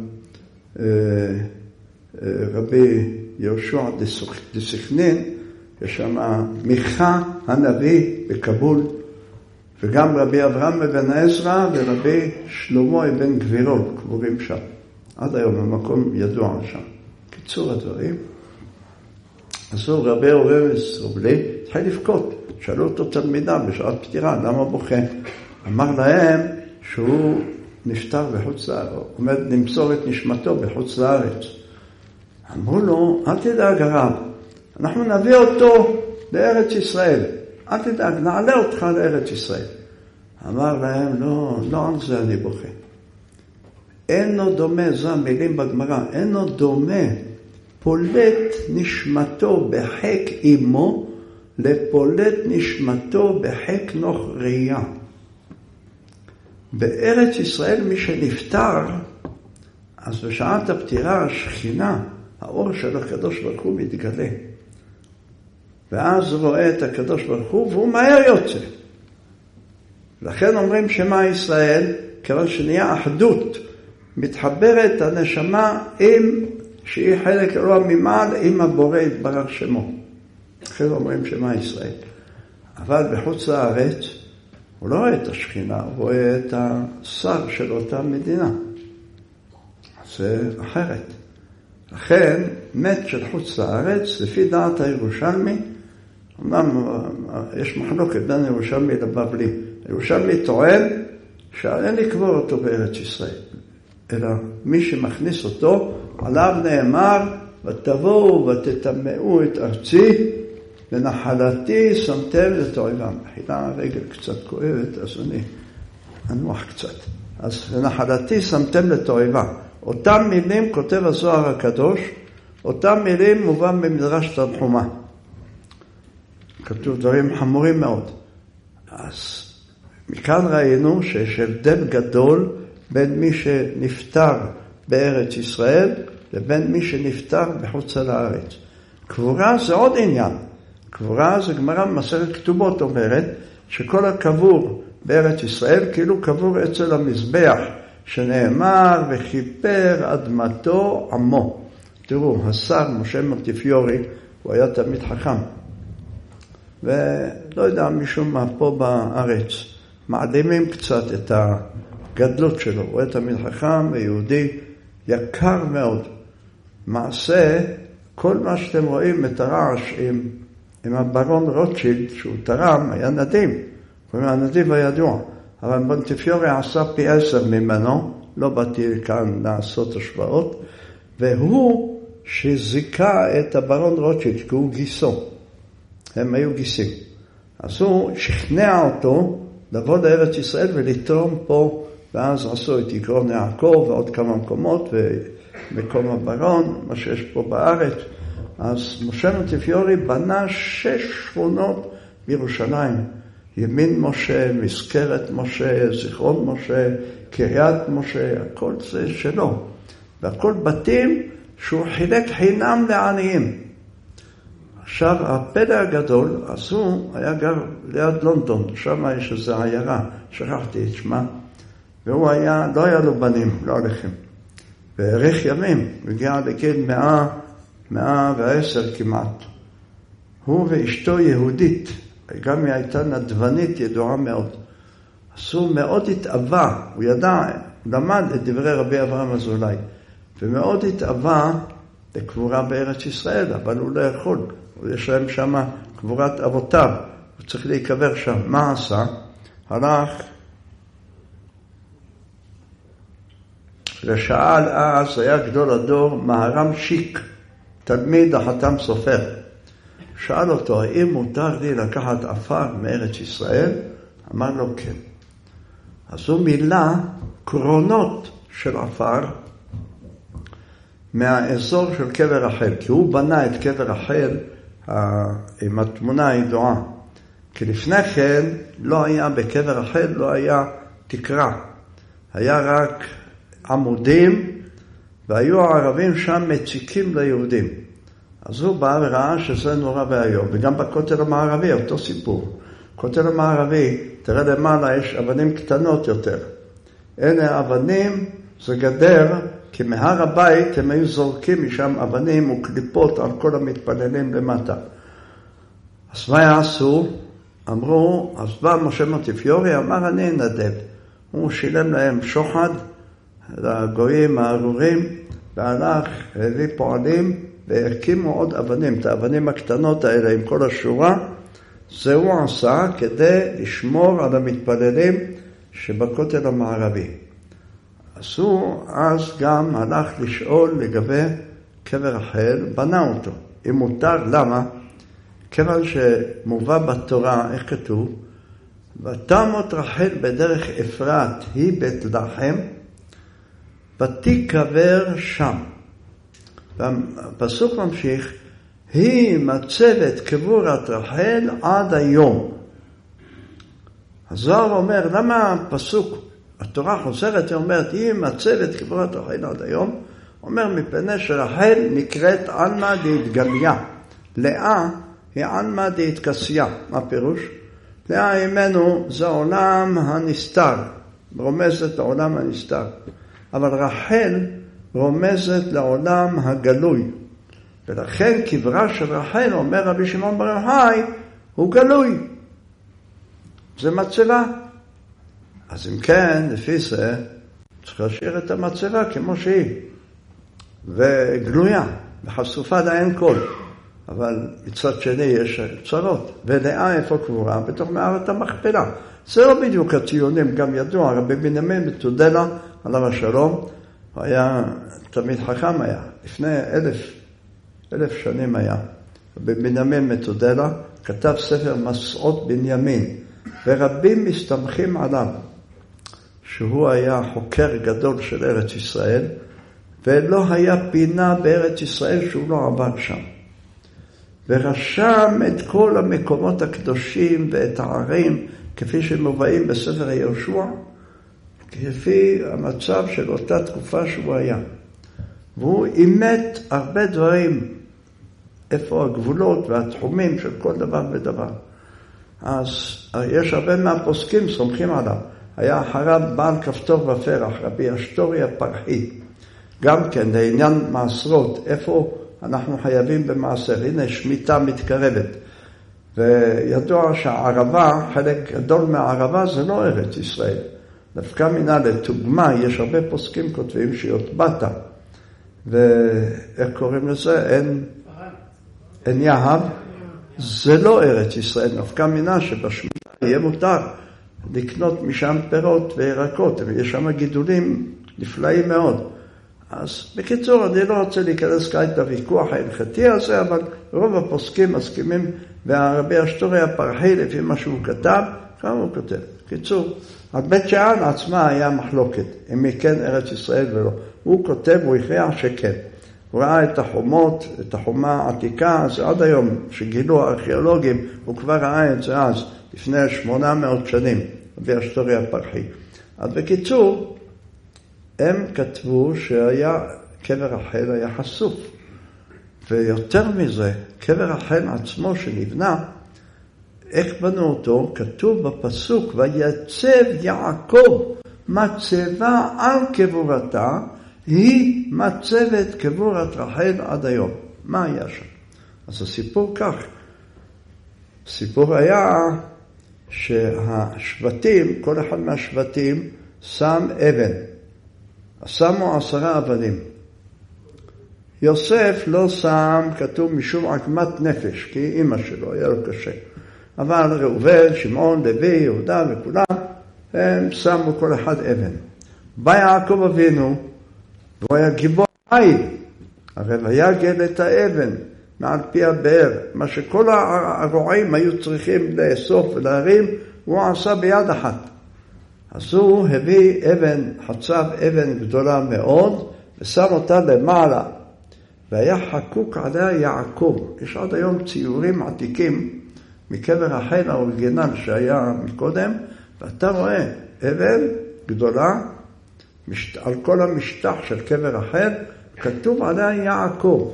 רבי יהושע דסכנין, יש שם מיכה הנביא בקבול, וגם רבי אברהם בן עזרא ורבי שלמה בן גבירות קבורים שם. עד היום במקום ידוע שם. קיצור הדברים, אז הוא רבי ראובן איסטרובלי, התחיל לבכות. שאלו אותו תלמידה בשעת פטירה, למה בוכה? אמר להם שהוא נפטר בחוץ לארץ, עומד למסור את נשמתו בחוץ לארץ. אמרו לו, אל תדאג הרב, אנחנו נביא אותו לארץ ישראל. אל תדאג, נעלה אותך לארץ ישראל. אמר להם, לא על זה אני בוכה. אינו דומה, זה המילים בגמרא, אינו דומה פולט נשמתו בחק אמו לפולט נשמתו בחק נוח ראייה. בארץ ישראל מי שנפטר, אז בשעת הפטירה השכינה, האור של הקדוש ברוך הוא מתגלה. ואז הוא רואה את הקדוש ברוך הוא והוא מהר יוצא. לכן אומרים שמה ישראל, כיוון שנהיה אחדות, מתחברת הנשמה עם שהיא חלק אלוה ממעל עם הבורא יתברך שמו. לכן אומרים שמה ישראל. אבל בחוץ לארץ הוא לא רואה את השכינה, הוא רואה את השר של אותה מדינה. זה אחרת. לכן מת של חוץ לארץ, לפי דעת הירושלמי, אמנם יש מחלוקת בין ירושלמי לבבלי. ירושלמי טוען שאין לקבור אותו בארץ ישראל, אלא מי שמכניס אותו, עליו נאמר, ותבואו ותטמאו את ארצי, ונחלתי שמתם לתועבם. בחילה הרגל קצת כואבת, אז אני אנוח קצת. אז ונחלתי שמתם לתועבם. אותם מילים כותב הזוהר הקדוש, אותם מילים מובן במדרש תנחומא. כתוב דברים חמורים מאוד. אז מכאן ראינו שיש הבדל גדול בין מי שנפטר בארץ ישראל לבין מי שנפטר בחוץ לארץ. קבורה זה עוד עניין. קבורה זה גמרא במסכת כתובות אומרת שכל הקבור בארץ ישראל כאילו קבור אצל המזבח שנאמר וכיפר אדמתו עמו. תראו, השר משה מונטיפיורי הוא היה תמיד חכם. ולא יודע משום מה פה בארץ מעלימים קצת את הגדלות שלו. הוא היה תמיד חכם ויהודי יקר מאוד. מעשה, כל מה שאתם רואים את הרעש עם הברון רוטשילד שהוא תרם, היה נדיב. הוא היה נדיב הידוע. אבל מונטיפיורי עשה פי 10 ממנו, לא באתי כאן לעשות השוואות, והוא שזיקה את הברון רוטשילד, כי הוא גיסו. הם היו גיסים. אז הוא שכנע אותו לבוא לארץ ישראל ולתרום פה, ואז עשו את עקרון יעקב ועוד כמה מקומות, ומקום הברון, מה שיש פה בארץ. אז משה מונטיפיורי בנה 6 שכונות בירושלים. ימין משה, מזכרת משה, זיכרון משה, קריית משה, הכל זה שלו. והכל בתים שהוא חילק חינם לעניים. עכשיו, הפלא הגדול, אז הוא היה גר ליד לונדון, שם יש איזו עיירה, שכחתי את שמה, והוא היה, לא היה לו בנים, לא עליכם. בערך ימים, הוא הגיע לגיל 110 כמעט. הוא ואשתו יהודית, גם היא הייתה נדבנית ידועה מאוד. אז הוא מאוד התאווה, הוא ידע, למד את דברי רבי אברהם אזולאי, ומאוד התאווה לקבורה בארץ ישראל, אבל הוא לא יכול. יש להם שם קבורת אבותיו, הוא צריך להיקבר שם. מה עשה? הלך ושאל אז, היה גדול הדור, מהר"ם שיק, תלמיד החתם סופר. שאל אותו, האם מותר לי לקחת עפר מארץ ישראל? אמר לו כן. אז הוא מילא קרונות של עפר מהאזור של קבר רחל, כי הוא בנה את קבר רחל עם התמונה הידועה. כי לפני כן לא היה בקבר רחל, לא היה תקרה. היה רק עמודים, והיו הערבים שם מציקים ליהודים. אז הוא בא וראה שזה נורא ואיום. וגם בכותל המערבי, אותו סיפור. בכותל המערבי, תראה למעלה, יש אבנים קטנות יותר. אלה אבנים, זה גדר, כי מהר הבית הם היו זורקים משם אבנים וקליפות על כל המתפללים למטה. אז מה יעשו? אמרו, אז בא משה מונטיפיורי, אמר אני אנדב. הוא שילם להם שוחד לגויים הארורים, והלך, הביא פועלים, והקימו עוד אבנים, את האבנים הקטנות האלה עם כל השורה. זה הוא עשה כדי לשמור על המתפללים שבכותל המערבי. אז הוא אז גם הלך לשאול לגבי קבר רחל, בנה אותו. אם מותר, למה? כיוון שמובא בתורה, איך כתוב? ותמות רחל בדרך אפרת, היא בית לחם, ותיקבר שם. והפסוק ממשיך, היא מצבת קבורת רחל עד היום. הזוהר אומר, למה הפסוק, התורה חוזרת, היא אומרת, היא מצבת קבורת רחל עד היום, אומר מפני שרחל נקראת עלמא דהתגליה. לאה היא עלמא דהתכסיה. מה פירוש? לאה אימנו זה עולם הנסתר, רומזת לעולם הנסתר. אבל רחל רומזת לעולם הגלוי. ולכן קברה של רחל, אומר רבי שמעון בר יוחאי, הוא גלוי. זה מצבה. אז אם כן, לפי זה, צריך להשאיר את המצבה כמו שהיא. וגלויה, וחשופה לעין כל. אבל מצד שני יש צרות. ולאה איפה קבורה? בתוך מערת המכפלה. זה לא בדיוק הציונים, גם ידוע, רבי בנימין מתודלה, עליו השלום, הוא היה תמיד חכם היה, לפני 1000 שנים היה. רבי בנימין מתודלה כתב ספר מסעות בנימין, ורבים מסתמכים עליו, שהוא היה חוקר גדול של ארץ ישראל, ולא היה פינה בארץ ישראל שהוא לא עבר שם. ורשם את כל המקומות הקדושים ואת הערים, כפי שמובאים בספר יהושע, כפי המצב של אותה תקופה שהוא היה. והוא אימת הרבה דברים, איפה הגבולות והתחומים של כל דבר ודבר. אז יש הרבה מהפוסקים סומכים עליו. היה אחריו בעל כפתור ופרח, רבי אשתורי הפרחי. גם כן, לעניין מעשרות, איפה אנחנו חייבים במעשר. הנה, שמיטה מתקרבת. וידוע שהערבה, חלק גדול מהערבה זה לא ארץ ישראל. דווקא מינה לתוגמה, יש הרבה פוסקים כותבים שיוטבתה. ואיך קוראים לזה? אין יהב. זה לא ארץ ישראל. דווקא מינה שבשמיטה יהיה מותר לקנות משם פירות וירקות. ויש שם גידולים נפלאים מאוד. אז בקיצור, אני לא רוצה להיכנס כעת לוויכוח ההלכתי הזה, אבל רוב הפוסקים מסכימים, והרבי אשתורי הפרחי, לפי מה שהוא כתב, כמה הוא כותב. בקיצור, על בית שאן עצמה היה מחלוקת, אם היא כן ארץ ישראל ולא. הוא כותב, הוא הכריע שכן. הוא ראה את החומות, את החומה העתיקה, אז עד היום שגילו הארכיאולוגים, הוא כבר ראה את זה אז, לפני 800 שנים, רבי אשתורי הפרחי. אז בקיצור, הם כתבו שהיה קבר רחל היה חשוף. ויותר מזה, קבר רחל עצמו שנבנה, איך בנו אותו? כתוב בפסוק, ויצב יעקב מצבה על קבורתה, היא מצבת קבורת רחל עד היום. מה היה שם? אז הסיפור כך. הסיפור היה שהשבטים, כל אחד מהשבטים, שם אבן. שמו 10 אבנים. יוסף לא שם, כתוב משום עקמת נפש, כי אמא שלו היה לו קשה. אבל ראובן, שמעון, לוי, יהודה וכולם, הם שמו כל אחד אבן. בא יעקב אבינו, והוא היה גיבור חיל, הרי ויגל את האבן, מעל פי הבאר. מה שכל הרועים היו צריכים לאסוף ולהרים, הוא עשה ביד אחת. אז הוא הביא אבן, חצב אבן גדולה מאוד, ושם אותה למעלה. והיה חקוק עליה יעקב. יש עד היום ציורים עתיקים מקבר רחל האורגינל שהיה מקודם, ואתה רואה אבן גדולה, על כל המשטח של קבר רחל, כתוב עליה יעקב.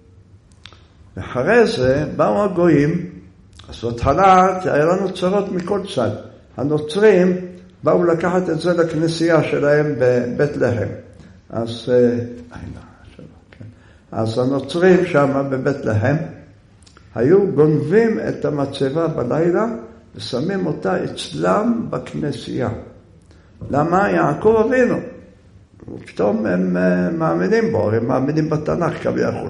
ואחרי זה באו הגויים, אז בהתחלה היה לנו צרות מכל צד. הנוצרים באו לקחת את זה לכנסייה שלהם בבית לחם. אז הנוצרים שם בבית לחם היו גונבים את המצבה בלילה ושמים אותה אצלם בכנסייה. למה? יעקב אבינו. ופתאום הם מאמינים בו, הם מאמינים בתנ"ך כביכול.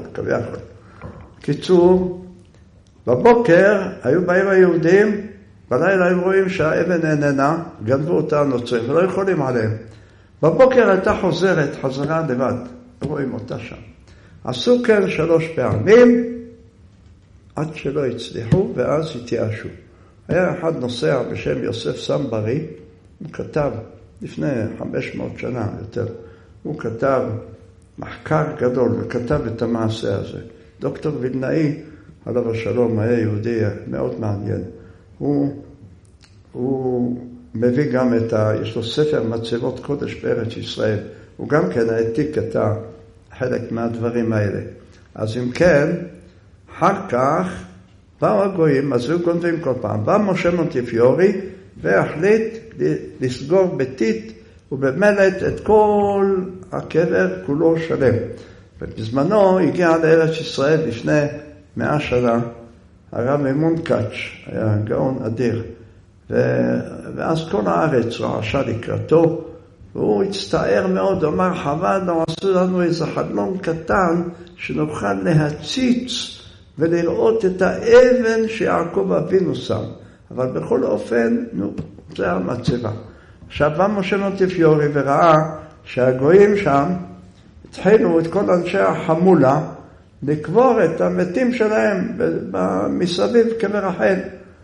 קיצור, בבוקר היו באים היהודים, בלילה הם רואים שהאבן איננה, גנבו אותה הנוצרים ולא יכולים עליהם. בבוקר הייתה חוזרת, חזרה לבד, רואים אותה שם. עשו כן 3 פעמים, עד שלא הצליחו, ואז התייאשו. היה אחד נוסע בשם יוסף סמברי, הוא כתב לפני 500 שנה יותר, הוא כתב מחקר גדול וכתב את המעשה הזה. דוקטור וילנאי, עליו השלום, היה יהודי מאוד מעניין. הוא מביא גם יש לו ספר מצבות קודש בארץ ישראל. הוא גם כן העתיק את חלק מהדברים האלה. אז אם כן, אחר כך באו הגויים, אז היו גונבים כל פעם. בא משה מונטיפיורי והחליט לסגור ביתית ובמלט את כל הקבר כולו שלם. ובזמנו הגיע לארץ ישראל לפני 100 שנה, הרב מימון קאץ' היה גאון אדיר. ואז כל הארץ רעשה לקראתו, והוא הצטער מאוד, אמר חבל, לא עשו לנו איזה חלום קטן שנוכל להציץ ולראות את האבן שיעקב אבינו שם. אבל בכל אופן, זה המצבה. עכשיו בא משה מונטיפיורי וראה שהגויים שם התחילו את כל אנשי החמולה לקבור את המתים שלהם מסביב קבר רחל.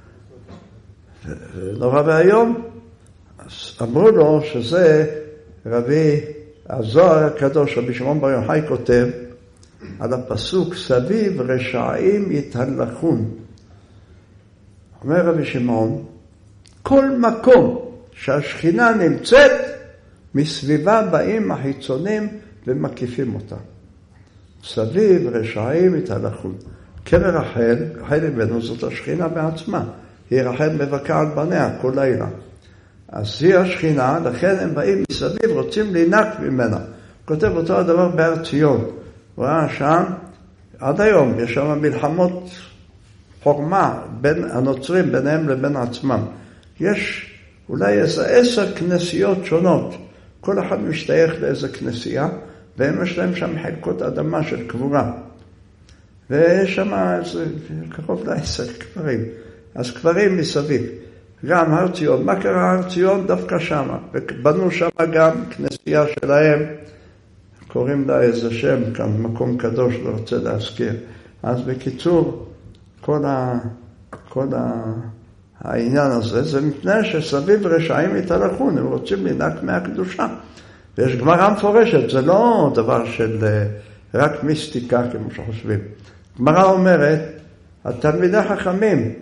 נורא והיום, אז אמרו לו שזה רבי הזוהר הקדוש, רבי שמעון בר יוחאי כותב על הפסוק סביב רשעים יתהלכון. אומר רבי שמעון, כל מקום שהשכינה נמצאת, מסביבה באים החיצונים ומקיפים אותה. סביב רשעים יתהלכון. קבר רחל, רחל אמנו זאת השכינה בעצמה. היא רחל מבקה על בניה כל לילה. אז היא השכינה, לכן הם באים מסביב, רוצים להינק ממנה. כותב אותו הדבר בהר ציון. הוא ראה שם, עד היום יש שם מלחמות חורמה בין הנוצרים, ביניהם לבין עצמם. יש אולי 10 כנסיות שונות. כל אחד משתייך לאיזה כנסייה, והם יש להם שם חלקות אדמה של קבורה. ויש שם קרוב ל10 קברים. אז קברים מסביב. גם הר ציון. מה קרה הר ציון? דווקא שם. ובנו שם גם כנסייה שלהם. קוראים לה איזה שם כאן, מקום קדוש, לא רוצה להזכיר. אז בקיצור, כל העניין הזה, זה מפני שסביב רשעים יתהלכון, הם רוצים לנהג מהקדושה. ויש גמרא מפורשת, זה לא דבר של רק מיסטיקה כמו שחושבים. גמרא אומרת, התלמידי חכמים,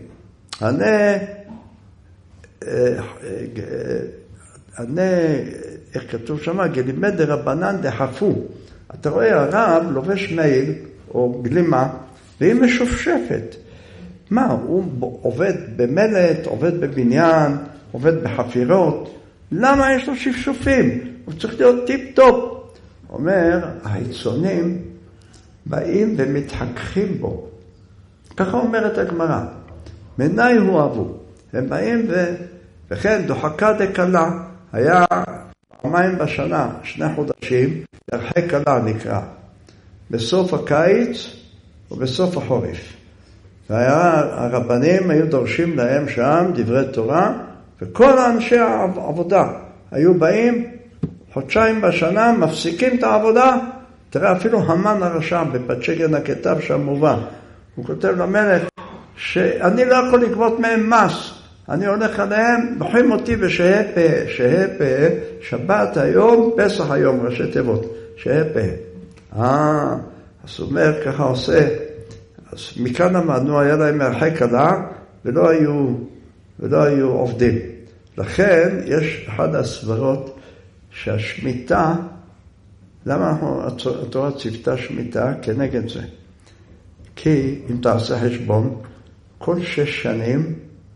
איך כתוב שם? גלימד דרבנן דחפו. אתה רואה, הרב לובש מעיל או גלימה, והיא משופשפת. מה? הוא עובד במלט, עובד בבניין, עובד בחפירות. למה יש לו שפשופים? הוא צריך להיות טיפ-טופ. אומר, החיצונים באים ומתחככים בו. ככה אומרת הגמרא. מנהי הוא אבו. הם באים וכן דוחקה דקלה. היה פעמיים בשנה, 2 חודשים, ירחי קלה נקרא. בסוף הקיץ ובסוף החורף. והרבנים היו דורשים להם שם דברי תורה, וכל אנשי העבודה היו באים 2 חודשים בשנה, מפסיקים את העבודה. תראה, אפילו המן הרשע בפצ'גן הכתב שם מובא. הוא כותב למלך שאני לא יכול לגבות מהם מס, אני הולך עליהם, בוחרים אותי ושהה פה, שבת היום, פסח היום, ראשי תיבות, שהה פה. אז הוא אומר, ככה עושה, אז מכאן למדנו, היה להם מרחק קלה, ולא היו עובדים. לכן יש אחד הסברות שהשמיטה, למה התורה ציוותה שמיטה כנגד זה? כי אם תעשה חשבון, כל 6 שנים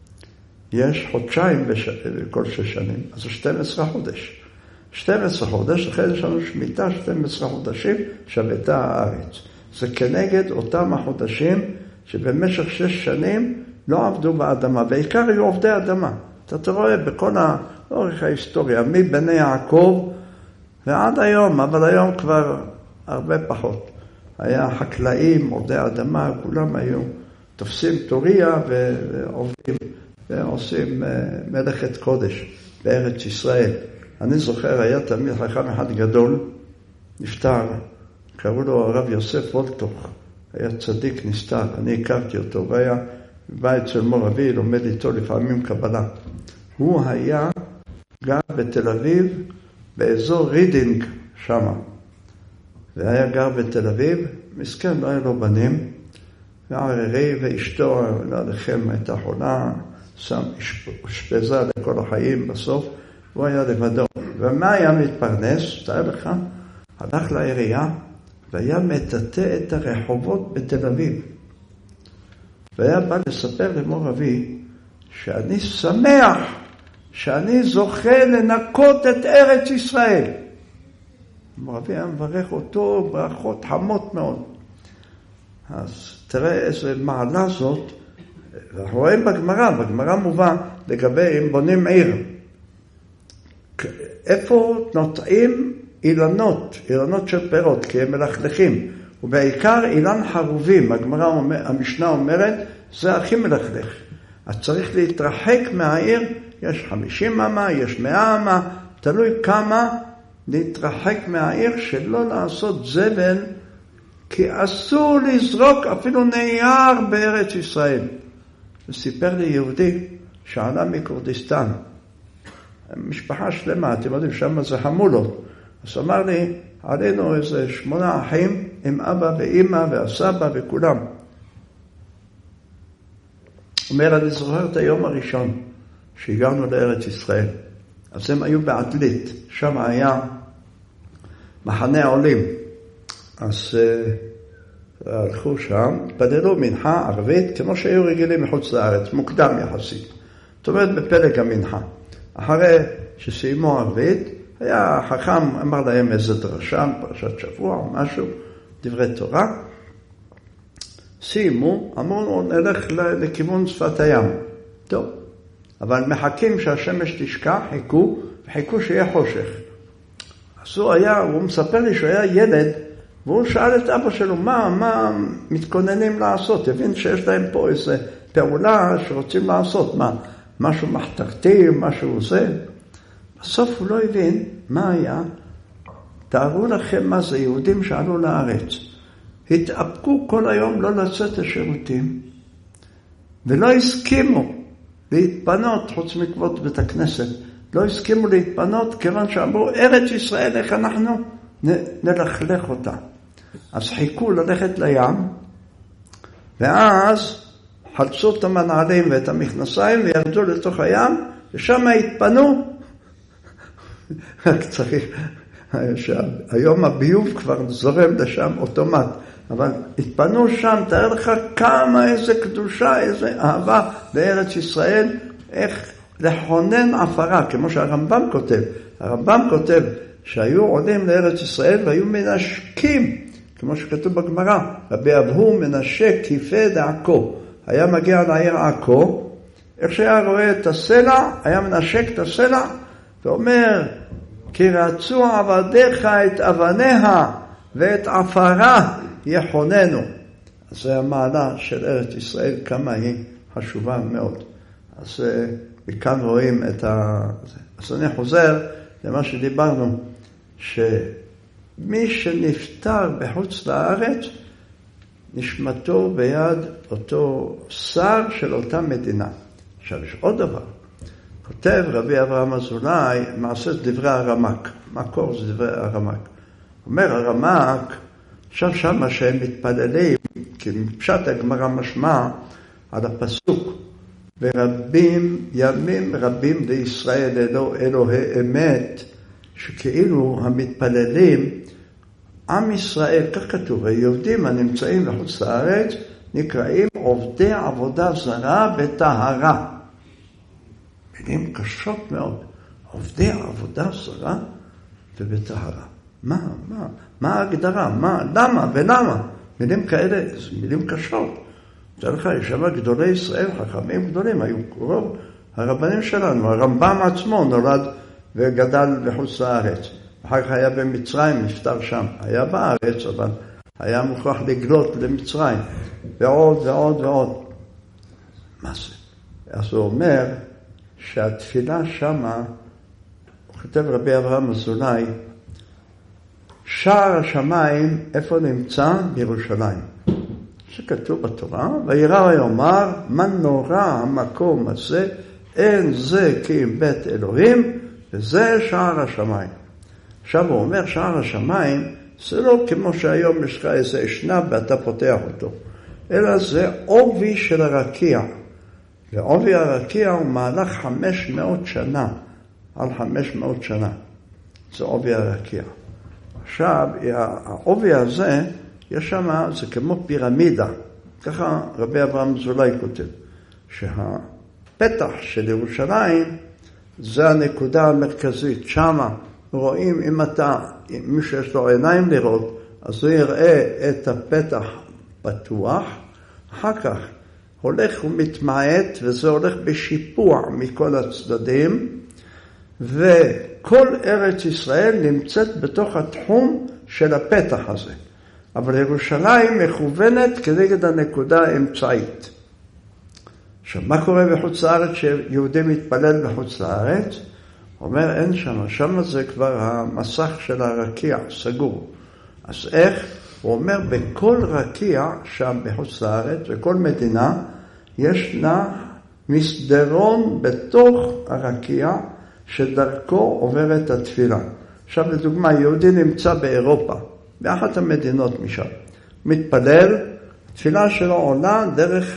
יש חודשיים בכל 6 שנים, אז 12 חודש. 12 חודש, לכן יש לנו שמיטה 12 חודשים שבתה הארץ. זה כנגד אותם החודשים שבמשך 6 שנים לא עבדו באדמה, בעיקר היו עובדי אדמה. אתה רואה בכל אורך ההיסטוריה, מבני יעקב ועד היום, אבל היום כבר הרבה פחות. היה חקלאים, עובדי אדמה, כולם היו תופסים תוריה ועובדים ועושים מלאכת קודש בארץ ישראל. אני זוכר, היה תלמיד חכם אחד גדול, נפטר, קראו לו הרב יוסף וולטוך, היה צדיק נסתר, אני הכרתי אותו, והיה בא אצל מור אבי, לומד איתו לפעמים קבלה. הוא היה גר בתל אביב, באזור רידינג שמה, והיה גר בתל אביב, מסכן, לא היה לו בנים, ועררי ואשתו, לכם הייתה חולה, אושפזה לכל החיים בסוף, הוא היה לבדו. ומה היה מתפרנס? תאר לך, הלך לעירייה, והיה מטאטא את הרחובות בתל אביב. והיה בא לספר למור אבי, שאני שמח, שאני זוכה לנקות את ארץ ישראל. מור אבי היה מברך אותו ברכות חמות מאוד. אז תראה איזה מעלה זאת, אנחנו רואים בגמרא מובא לגבי אם בונים עיר. איפה נוטעים אילנות של פירות, כי הם מלכלכים, ובעיקר אילן חרובים. המשנה אומרת, זה הכי מלכלך. אז צריך להתרחק מהעיר, יש 50 אמה, יש 100 אמה, תלוי כמה להתרחק מהעיר, שלא לעשות זבל, כי אסור לזרוק אפילו נייר בארץ ישראל. וסיפר לי יהודי שעלה מכורדיסטן, משפחה שלמה, אתם יודעים, שם זה חמולות. אז אמר לי, עלינו איזה 8 אחים עם אבא ואמא והסבא וכולם. אומר, אני זוכר את היום הראשון שהגענו לארץ ישראל. אז הם היו בעתלית, שם היה מחנה העולים. אז הלכו שם, פדלו מנחה ערבית, כמו שהיו רגילים מחוץ לארץ, מוקדם יחסית. זאת אומרת, בפלג המנחה. אחרי שסיימו ערבית, היה חכם, אמר להם איזה דרשה, פרשת שבוע או משהו, דברי תורה. סיימו, אמרו, נלך לכיוון שפת הים. טוב, אבל מחכים שהשמש תשקע, חיכו שיהיה חושך. אז הוא מספר לי שהוא היה ילד, והוא שאל את אבא שלו, מה מתכוננים לעשות? הבין שיש להם פה איזו פעולה שרוצים לעשות, משהו מחתרתי, משהו זה. בסוף הוא לא הבין מה היה. תארו לכם מה זה, יהודים שעלו לארץ. התאפקו כל היום לא לצאת לשירותים, ולא הסכימו להתפנות, חוץ מכבוד בית הכנסת, לא הסכימו להתפנות, כיוון שאמרו, ארץ ישראל, איך אנחנו נלכלך אותה. אז חיכו ללכת לים, ואז חלצו את המנעלים ואת המכנסיים, וירדו לתוך הים, ושם התפנו. רק צריך, היום הביוב כבר זורם לשם אוטומט, אבל התפנו שם, תאר לך כמה איזה קדושה, איזה אהבה בארץ ישראל, איך לכונן עפרה, כמו שהרמב"ם כותב. הרמב"ם כותב שהיו עולים לארץ ישראל והיו מנשקים, כמו שכתוב בגמרא, רבי אבהו מנשק כיפה דעכו. היה מגיע לעיר עכו, איך שהיה רואה את הסלע, היה מנשק את הסלע, ואומר, כי רצו עבדיך את אבניה ואת עפרה יחוננו. אז זה המעלה של ארץ ישראל, כמה היא חשובה מאוד. אז וכאן רואים את אז אני חוזר למה שדיברנו, שמי שנפטר בחוץ לארץ, נשמתו ביד אותו שר של אותה מדינה. עכשיו יש עוד דבר. כותב רבי אברהם אזולאי, מעשה דברי הרמק. מקור זה דברי הרמק. אומר הרמק, עכשיו שמה שהם מתפללים, כי מפשט הגמרא משמע על הפסוק, ורבים ימים רבים לישראל אלוהי אמת, שכאילו המתפללים, עם ישראל, כך כתוב, היהודים הנמצאים בחוץ לארץ, נקראים עובדי עבודה זרה בטהרה. מילים קשות מאוד. עובדי עבודה זרה ובטהרה. מה ההגדרה? למה ולמה? מילים כאלה, מילים קשות. תראה לך, יש שם גדולי ישראל, חכמים גדולים, היו רוב הרבנים שלנו. הרמב"ם עצמו נולד וגדל בחוץ לארץ. אחר כך היה במצרים, נפטר שם. היה בארץ, אבל היה מוכרח לגלות למצרים. ועוד ועוד ועוד. מה זה? אז הוא אומר שהתפילה שמה, הוא כותב רבי אברהם אזולאי, שער השמיים, איפה נמצא? בירושלים. שכתוב בתורה, וירא ויאמר, מה נורא המקום הזה, אין זה כי אם בית אלוהים, וזה שער השמיים. עכשיו הוא אומר, שער השמיים, זה לא כמו שהיום יש לך איזה אשנב ואתה פותח אותו, אלא זה עובי של הרקיע. ועובי הרקיע הוא מהלך 500 שנה, על 500 שנה. זה עובי הרקיע. עכשיו, העובי הזה, יש שם, זה כמו פירמידה. ככה רבי אברהם אזולאי כותב, שהפתח של ירושלים, זה הנקודה המרכזית. שמה רואים, אם מי שיש לו עיניים לראות, אז הוא יראה את הפתח פתוח. אחר כך הולך ומתמעט, וזה הולך בשיפוע מכל הצדדים, וכל ארץ ישראל נמצאת בתוך התחום של הפתח הזה. אבל ירושלים מכוונת כנגד הנקודה האמצעית. עכשיו, מה קורה בחוץ לארץ שיהודי מתפלל בחוץ לארץ? אומר, אין שם, שם זה כבר המסך של הרקיע, סגור. אז איך? הוא אומר, בכל רקיע שם בחוץ לארץ, בכל מדינה, ישנה מסדרון בתוך הרקיע, שדרכו עוברת התפילה. עכשיו, לדוגמה, יהודי נמצא באירופה, באחת המדינות משם. מתפלל, התפילה שלו עולה דרך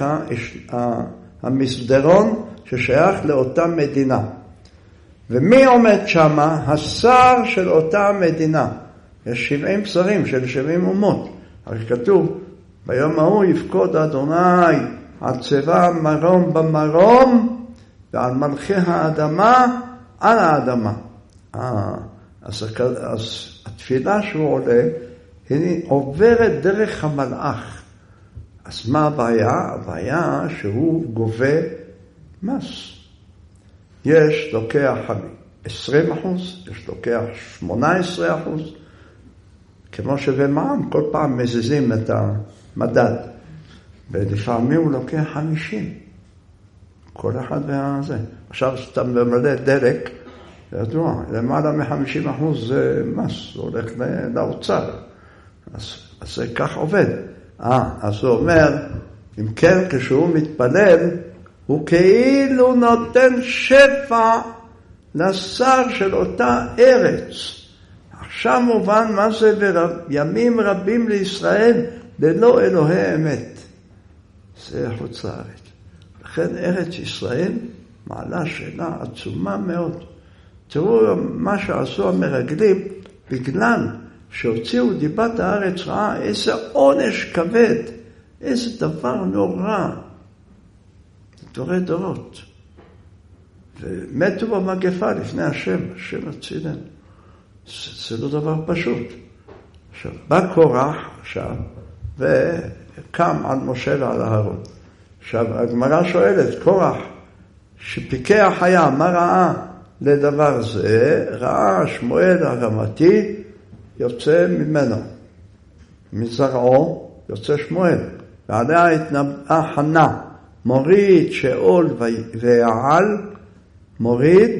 המסדרון ששייך לאותה מדינה. ומי עומד שם? השר של אותה מדינה. יש 70 שרים של 70 אומות. הרי כתוב, ביום ההוא יפקוד אדוני על צבא מרום במרום, ועל מלכי האדמה על האדמה. אז התפילה שהוא עולה, היא עוברת דרך המלאך. אז מה הבעיה? הבעיה שהוא גובה מס. יש לוקח 20%, יש לוקח 18%, כמו שבמע"מ כל פעם מזיזים את המדד, ולפעמים הוא לוקח 50, כל אחד והזה. עכשיו שאתה ממלא דלק, ידוע, למעלה מ-50% זה מס, זה הולך לאוצר, אז זה כך עובד. אז הוא אומר, אם כן, כשהוא מתפלל, הוא כאילו נותן שפע לשר של אותה ארץ. עכשיו מובן מה זה ימים רבים לישראל ללא אלוהי אמת. זה חוץ לארץ. לכן ארץ ישראל מעלה שאלה עצומה מאוד. תראו מה שעשו המרגלים, בגלל שהוציאו דיבת הארץ רעה, איזה עונש כבד, איזה דבר נורא. דורי דורות. ומתו במגפה לפני השם הצילם. זה לא דבר פשוט. עכשיו, בא קורח עכשיו, וקם על משה ועל אהרון. עכשיו, הגמרא שואלת, קורח, שפיקח היה, מה ראה לדבר זה? ראה שמואל הרמתי יוצא ממנו. מזרעו יוצא שמואל. ועליה התנבאה חנה. מוריד שאול ויעל, מוריד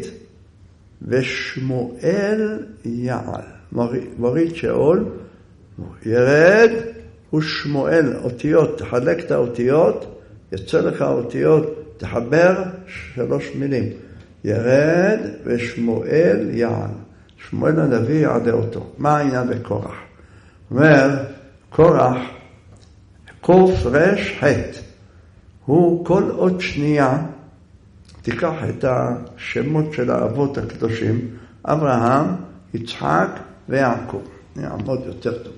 ושמואל יעל. מוריד שאול, ירד ושמואל, אותיות, תחלק את האותיות, יצא לך האותיות, תחבר 3 מילים. ירד ושמואל יעל. שמואל הנביא יעדה אותו. מה העניין בקורח? אומר, קורח, קוף רש חט. הוא כל עוד שנייה, תיקח את השמות של האבות הקדושים, אברהם, יצחק ויעקב. נעמוד יותר טוב.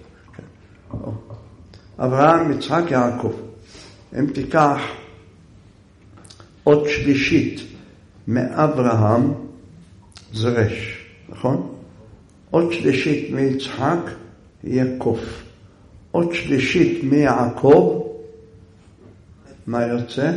אברהם, יצחק, יעקב. אם תיקח עוד שלישית מאברהם, זה רש, נכון? עוד שלישית מיצחק יהיה קוף. עוד שלישית מיעקב, מה יוצא?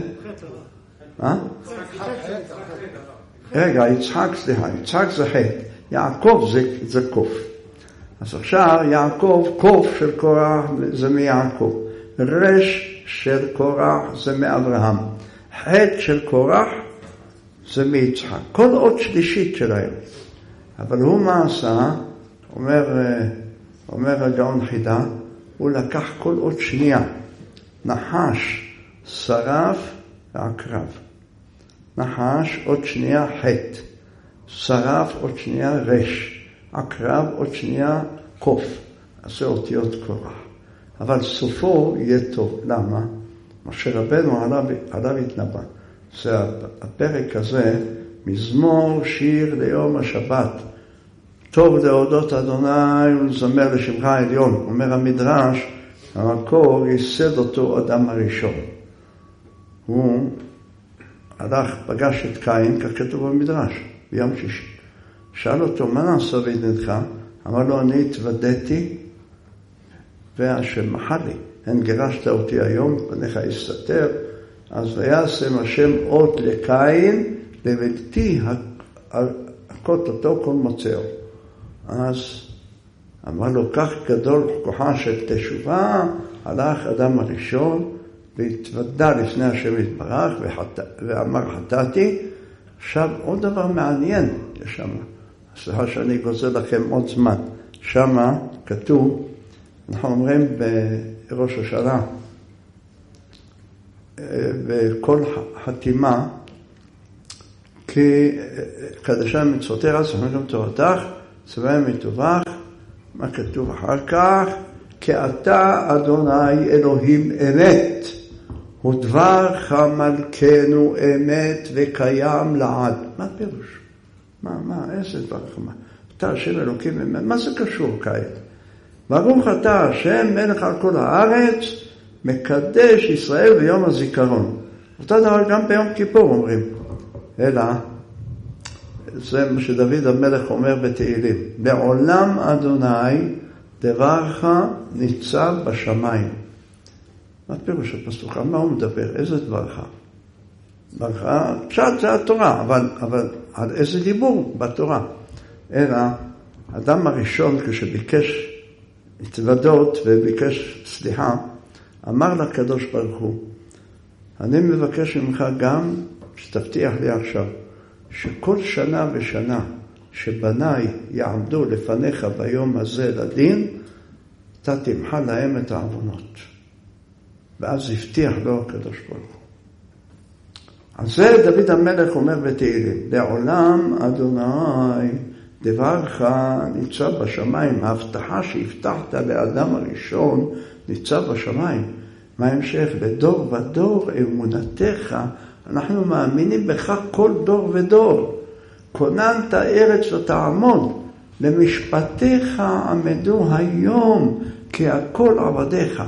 רגע, יצחק, סליחה, יצחק זה חטא, יעקב זה קוף. אז עכשיו יעקב, קוף של קורח זה מיעקב, רש של קורח זה מאברהם, חטא של קורח זה מיצחק. כל עוד שלישית שלהם. אבל הוא מה עשה? אומר הגאון חידה, הוא לקח כל עוד שנייה, נחש, שרף ועקרב. נחש עוד שנייה חטא, שרף עוד שנייה רש, עקרב עוד שנייה קוף. אז זה אותיות קורח. אבל סופו יהיה טוב. למה? משה רבנו עליו התנבא. זה הפרק הזה, מזמור שיר ליום השבת. טוב להודות אדוני ולזמר לשמך העליון. אומר המדרש, המקור ייסד אותו אדם הראשון. הוא הלך, פגש את קין, כך כתוב במדרש, ביום שישי. שאל אותו, מה נעשה בידנתך? אמר לו, אני התוודעתי, והשם מחל לי. הן גירשת אותי היום, פניך יסתתר, אז ויעשם השם אות לקין, לבלתי הכות אותו כל מוצאו. אז אמר לו, כך גדול כוחה של תשובה, הלך אדם הראשון, והתוודע לפני השם יתברך, ואמר חטאתי. עכשיו עוד דבר מעניין יש שם. סליחה שאני גוזל לכם עוד זמן. שם כתוב, אנחנו אומרים בראש השנה, בכל חתימה, כי קדשה מצוותיך, שמחים גם תורתך, צבאי מטובח. מה כתוב אחר כך? כי אתה אדוני אלוהים אמת, ודברך מלכנו אמת וקיים לעד. מה פירוש? איזה דברך? אתה השם אלוקים אמת? מה זה קשור כעת? ברוך אתה השם מלך על כל הארץ, מקדש ישראל ביום הזיכרון. אותו דבר גם ביום כיפור אומרים. אלא, זה מה שדוד המלך אומר בתהילים. לעולם אדוני דברך ניצב בשמיים. מה פירוש הפסוק? על מה הוא מדבר? איזה דברך? דברך, פשט זה התורה, אבל על איזה דיבור בתורה? אלא, אדם הראשון כשביקש התוודות וביקש סליחה, אמר לקדוש ברוך הוא, אני מבקש ממך גם שתבטיח לי עכשיו, שכל שנה ושנה שבניי יעמדו לפניך ביום הזה לדין, אתה תמחה להם את העוונות. ואז הבטיח לו הקדוש ברוך הוא. על זה דוד המלך אומר בתהילים, לעולם אדוני דברך ניצב בשמיים. ההבטחה שהבטחת לאדם הראשון ניצב בשמיים. מה ההמשך? לדור ודור אמונתך, אנחנו מאמינים בך כל דור ודור. כוננת ארץ ותעמוד, למשפטיך עמדו היום, כי הכל עבדיך.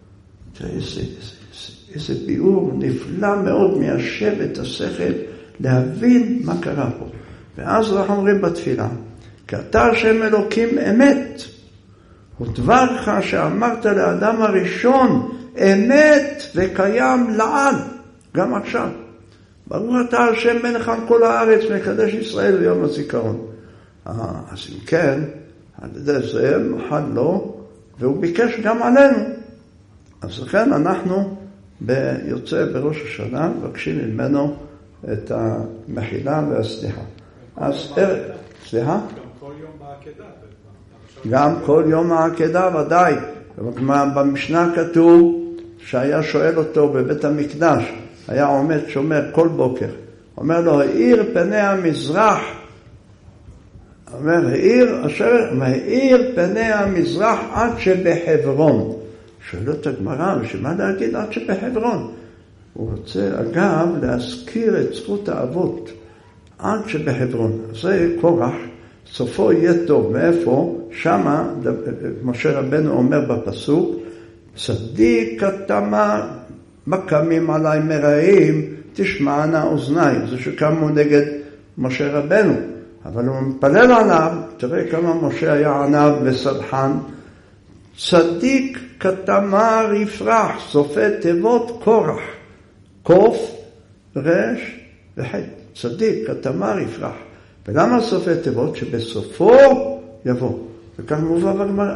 איזה ביאור נפלא מאוד מיישב את השכל להבין מה קרה פה. ואז אנחנו אומרים בתפילה, כי אתה השם אלוקים אמת, ודברך שאמרת לאדם הראשון אמת וקיים לעד, גם עכשיו. ברוך אתה השם מלך על כל הארץ, מקדש ישראל ביום הזיכרון. אז אם כן, על ידי זה מחל לו, והוא ביקש גם עלינו. אז לכן אנחנו יוצא בראש השנה, מבקשים ממנו את המחילה והסליחה. אז סליחה? גם כל יום בעקדה. גם כל יום העקדה ודאי, במשנה כתוב שהיה שואל אותו בבית המקדש, היה עומד שומר כל בוקר, אומר לו, האיר פני המזרח, אומר, האיר פני המזרח עד שבחברון. שואלת הגמרא, שמה להגיד עד שבחברון? הוא רוצה, אגב, להזכיר את זכות האבות, עד שבחברון. זה קורח, סופו יהיה טוב. מאיפה? שמה, משה רבנו אומר בפסוק, צדיק התמה, מקמים עליי מרעים, תשמענה אוזניי. זה שקמו נגד משה רבנו. אבל הוא מתפלל עליו, תראה כמה משה היה עניו וסלחן, צדיק כתמר יפרח, סופי תיבות קורח, קוף, רש וחט, צדיק כתמר יפרח. ולמה סופי תיבות? שבסופו יבוא. וכך מובא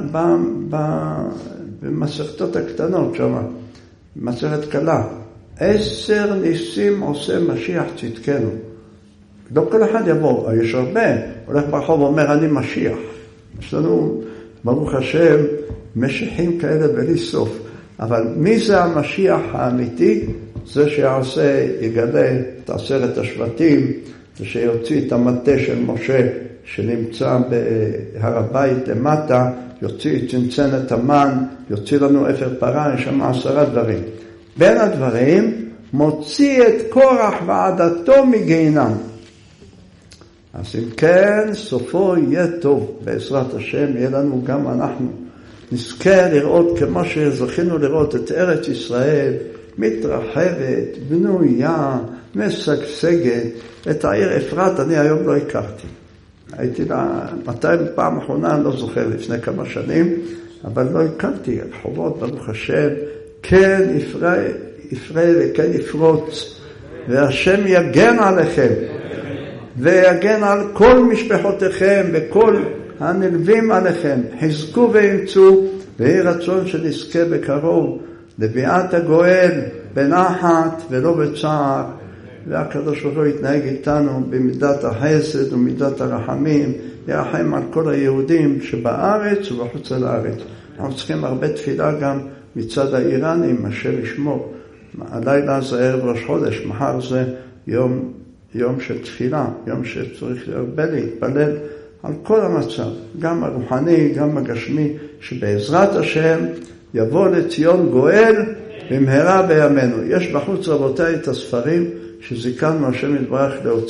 במסכתות הקטנות שם, מסכת קלה, 10 ניסים עושה משיח צדקנו. לא כל אחד יבוא, יש הרבה, הולך ברחוב ואומר אני משיח. יש לנו, ברוך השם, משיחים כאלה בלי סוף. אבל מי זה המשיח האמיתי? זה שיעשה, יגלה את 10 השבטים, ושיוציא את המטה של משה שנמצא בהר הבית למטה, יוציא את צנצנת המן, יוציא לנו אפר פרה, יש שם 10 דברים. בין הדברים, מוציא את קורח ועדתו מגיהינום. אז אם כן, סופו יהיה טוב, בעזרת השם, יהיה לנו גם אנחנו. נזכה לראות כמו שזכינו לראות את ארץ ישראל, מתרחבת, בנויה, משגשגת. את העיר אפרת אני היום לא הכרתי. הייתי לה 200 פעם אחרונה, אני לא זוכר, לפני כמה שנים, אבל לא הכרתי. הרחובות, ברוך השם, כן יפרה וכן יפרוץ, והשם יגן עליכם. ויגן על כל משפחותיכם וכל הנלווים עליכם. חזקו ואמצו, ויהי רצון שנזכה בקרוב לביאת הגואל בנחת ולא בצער. והקדוש ברוך הוא יתנהג איתנו במידת החסד ומידת הרחמים, ירחם על כל היהודים שבארץ ובחוץ לארץ. אנחנו צריכים הרבה תפילה גם מצד האיראנים, השם ישמור. הלילה זה ערב ראש חודש, מחר זה יום של תפילה, יום שצריך הרבה להתפלל על כל המצב, גם הרוחני, גם הגשמי, שבעזרת השם יבוא לציון גואל במהרה בימינו. יש בחוץ רבותיי את הספרים שזיכרנו השם יתברך להוציא.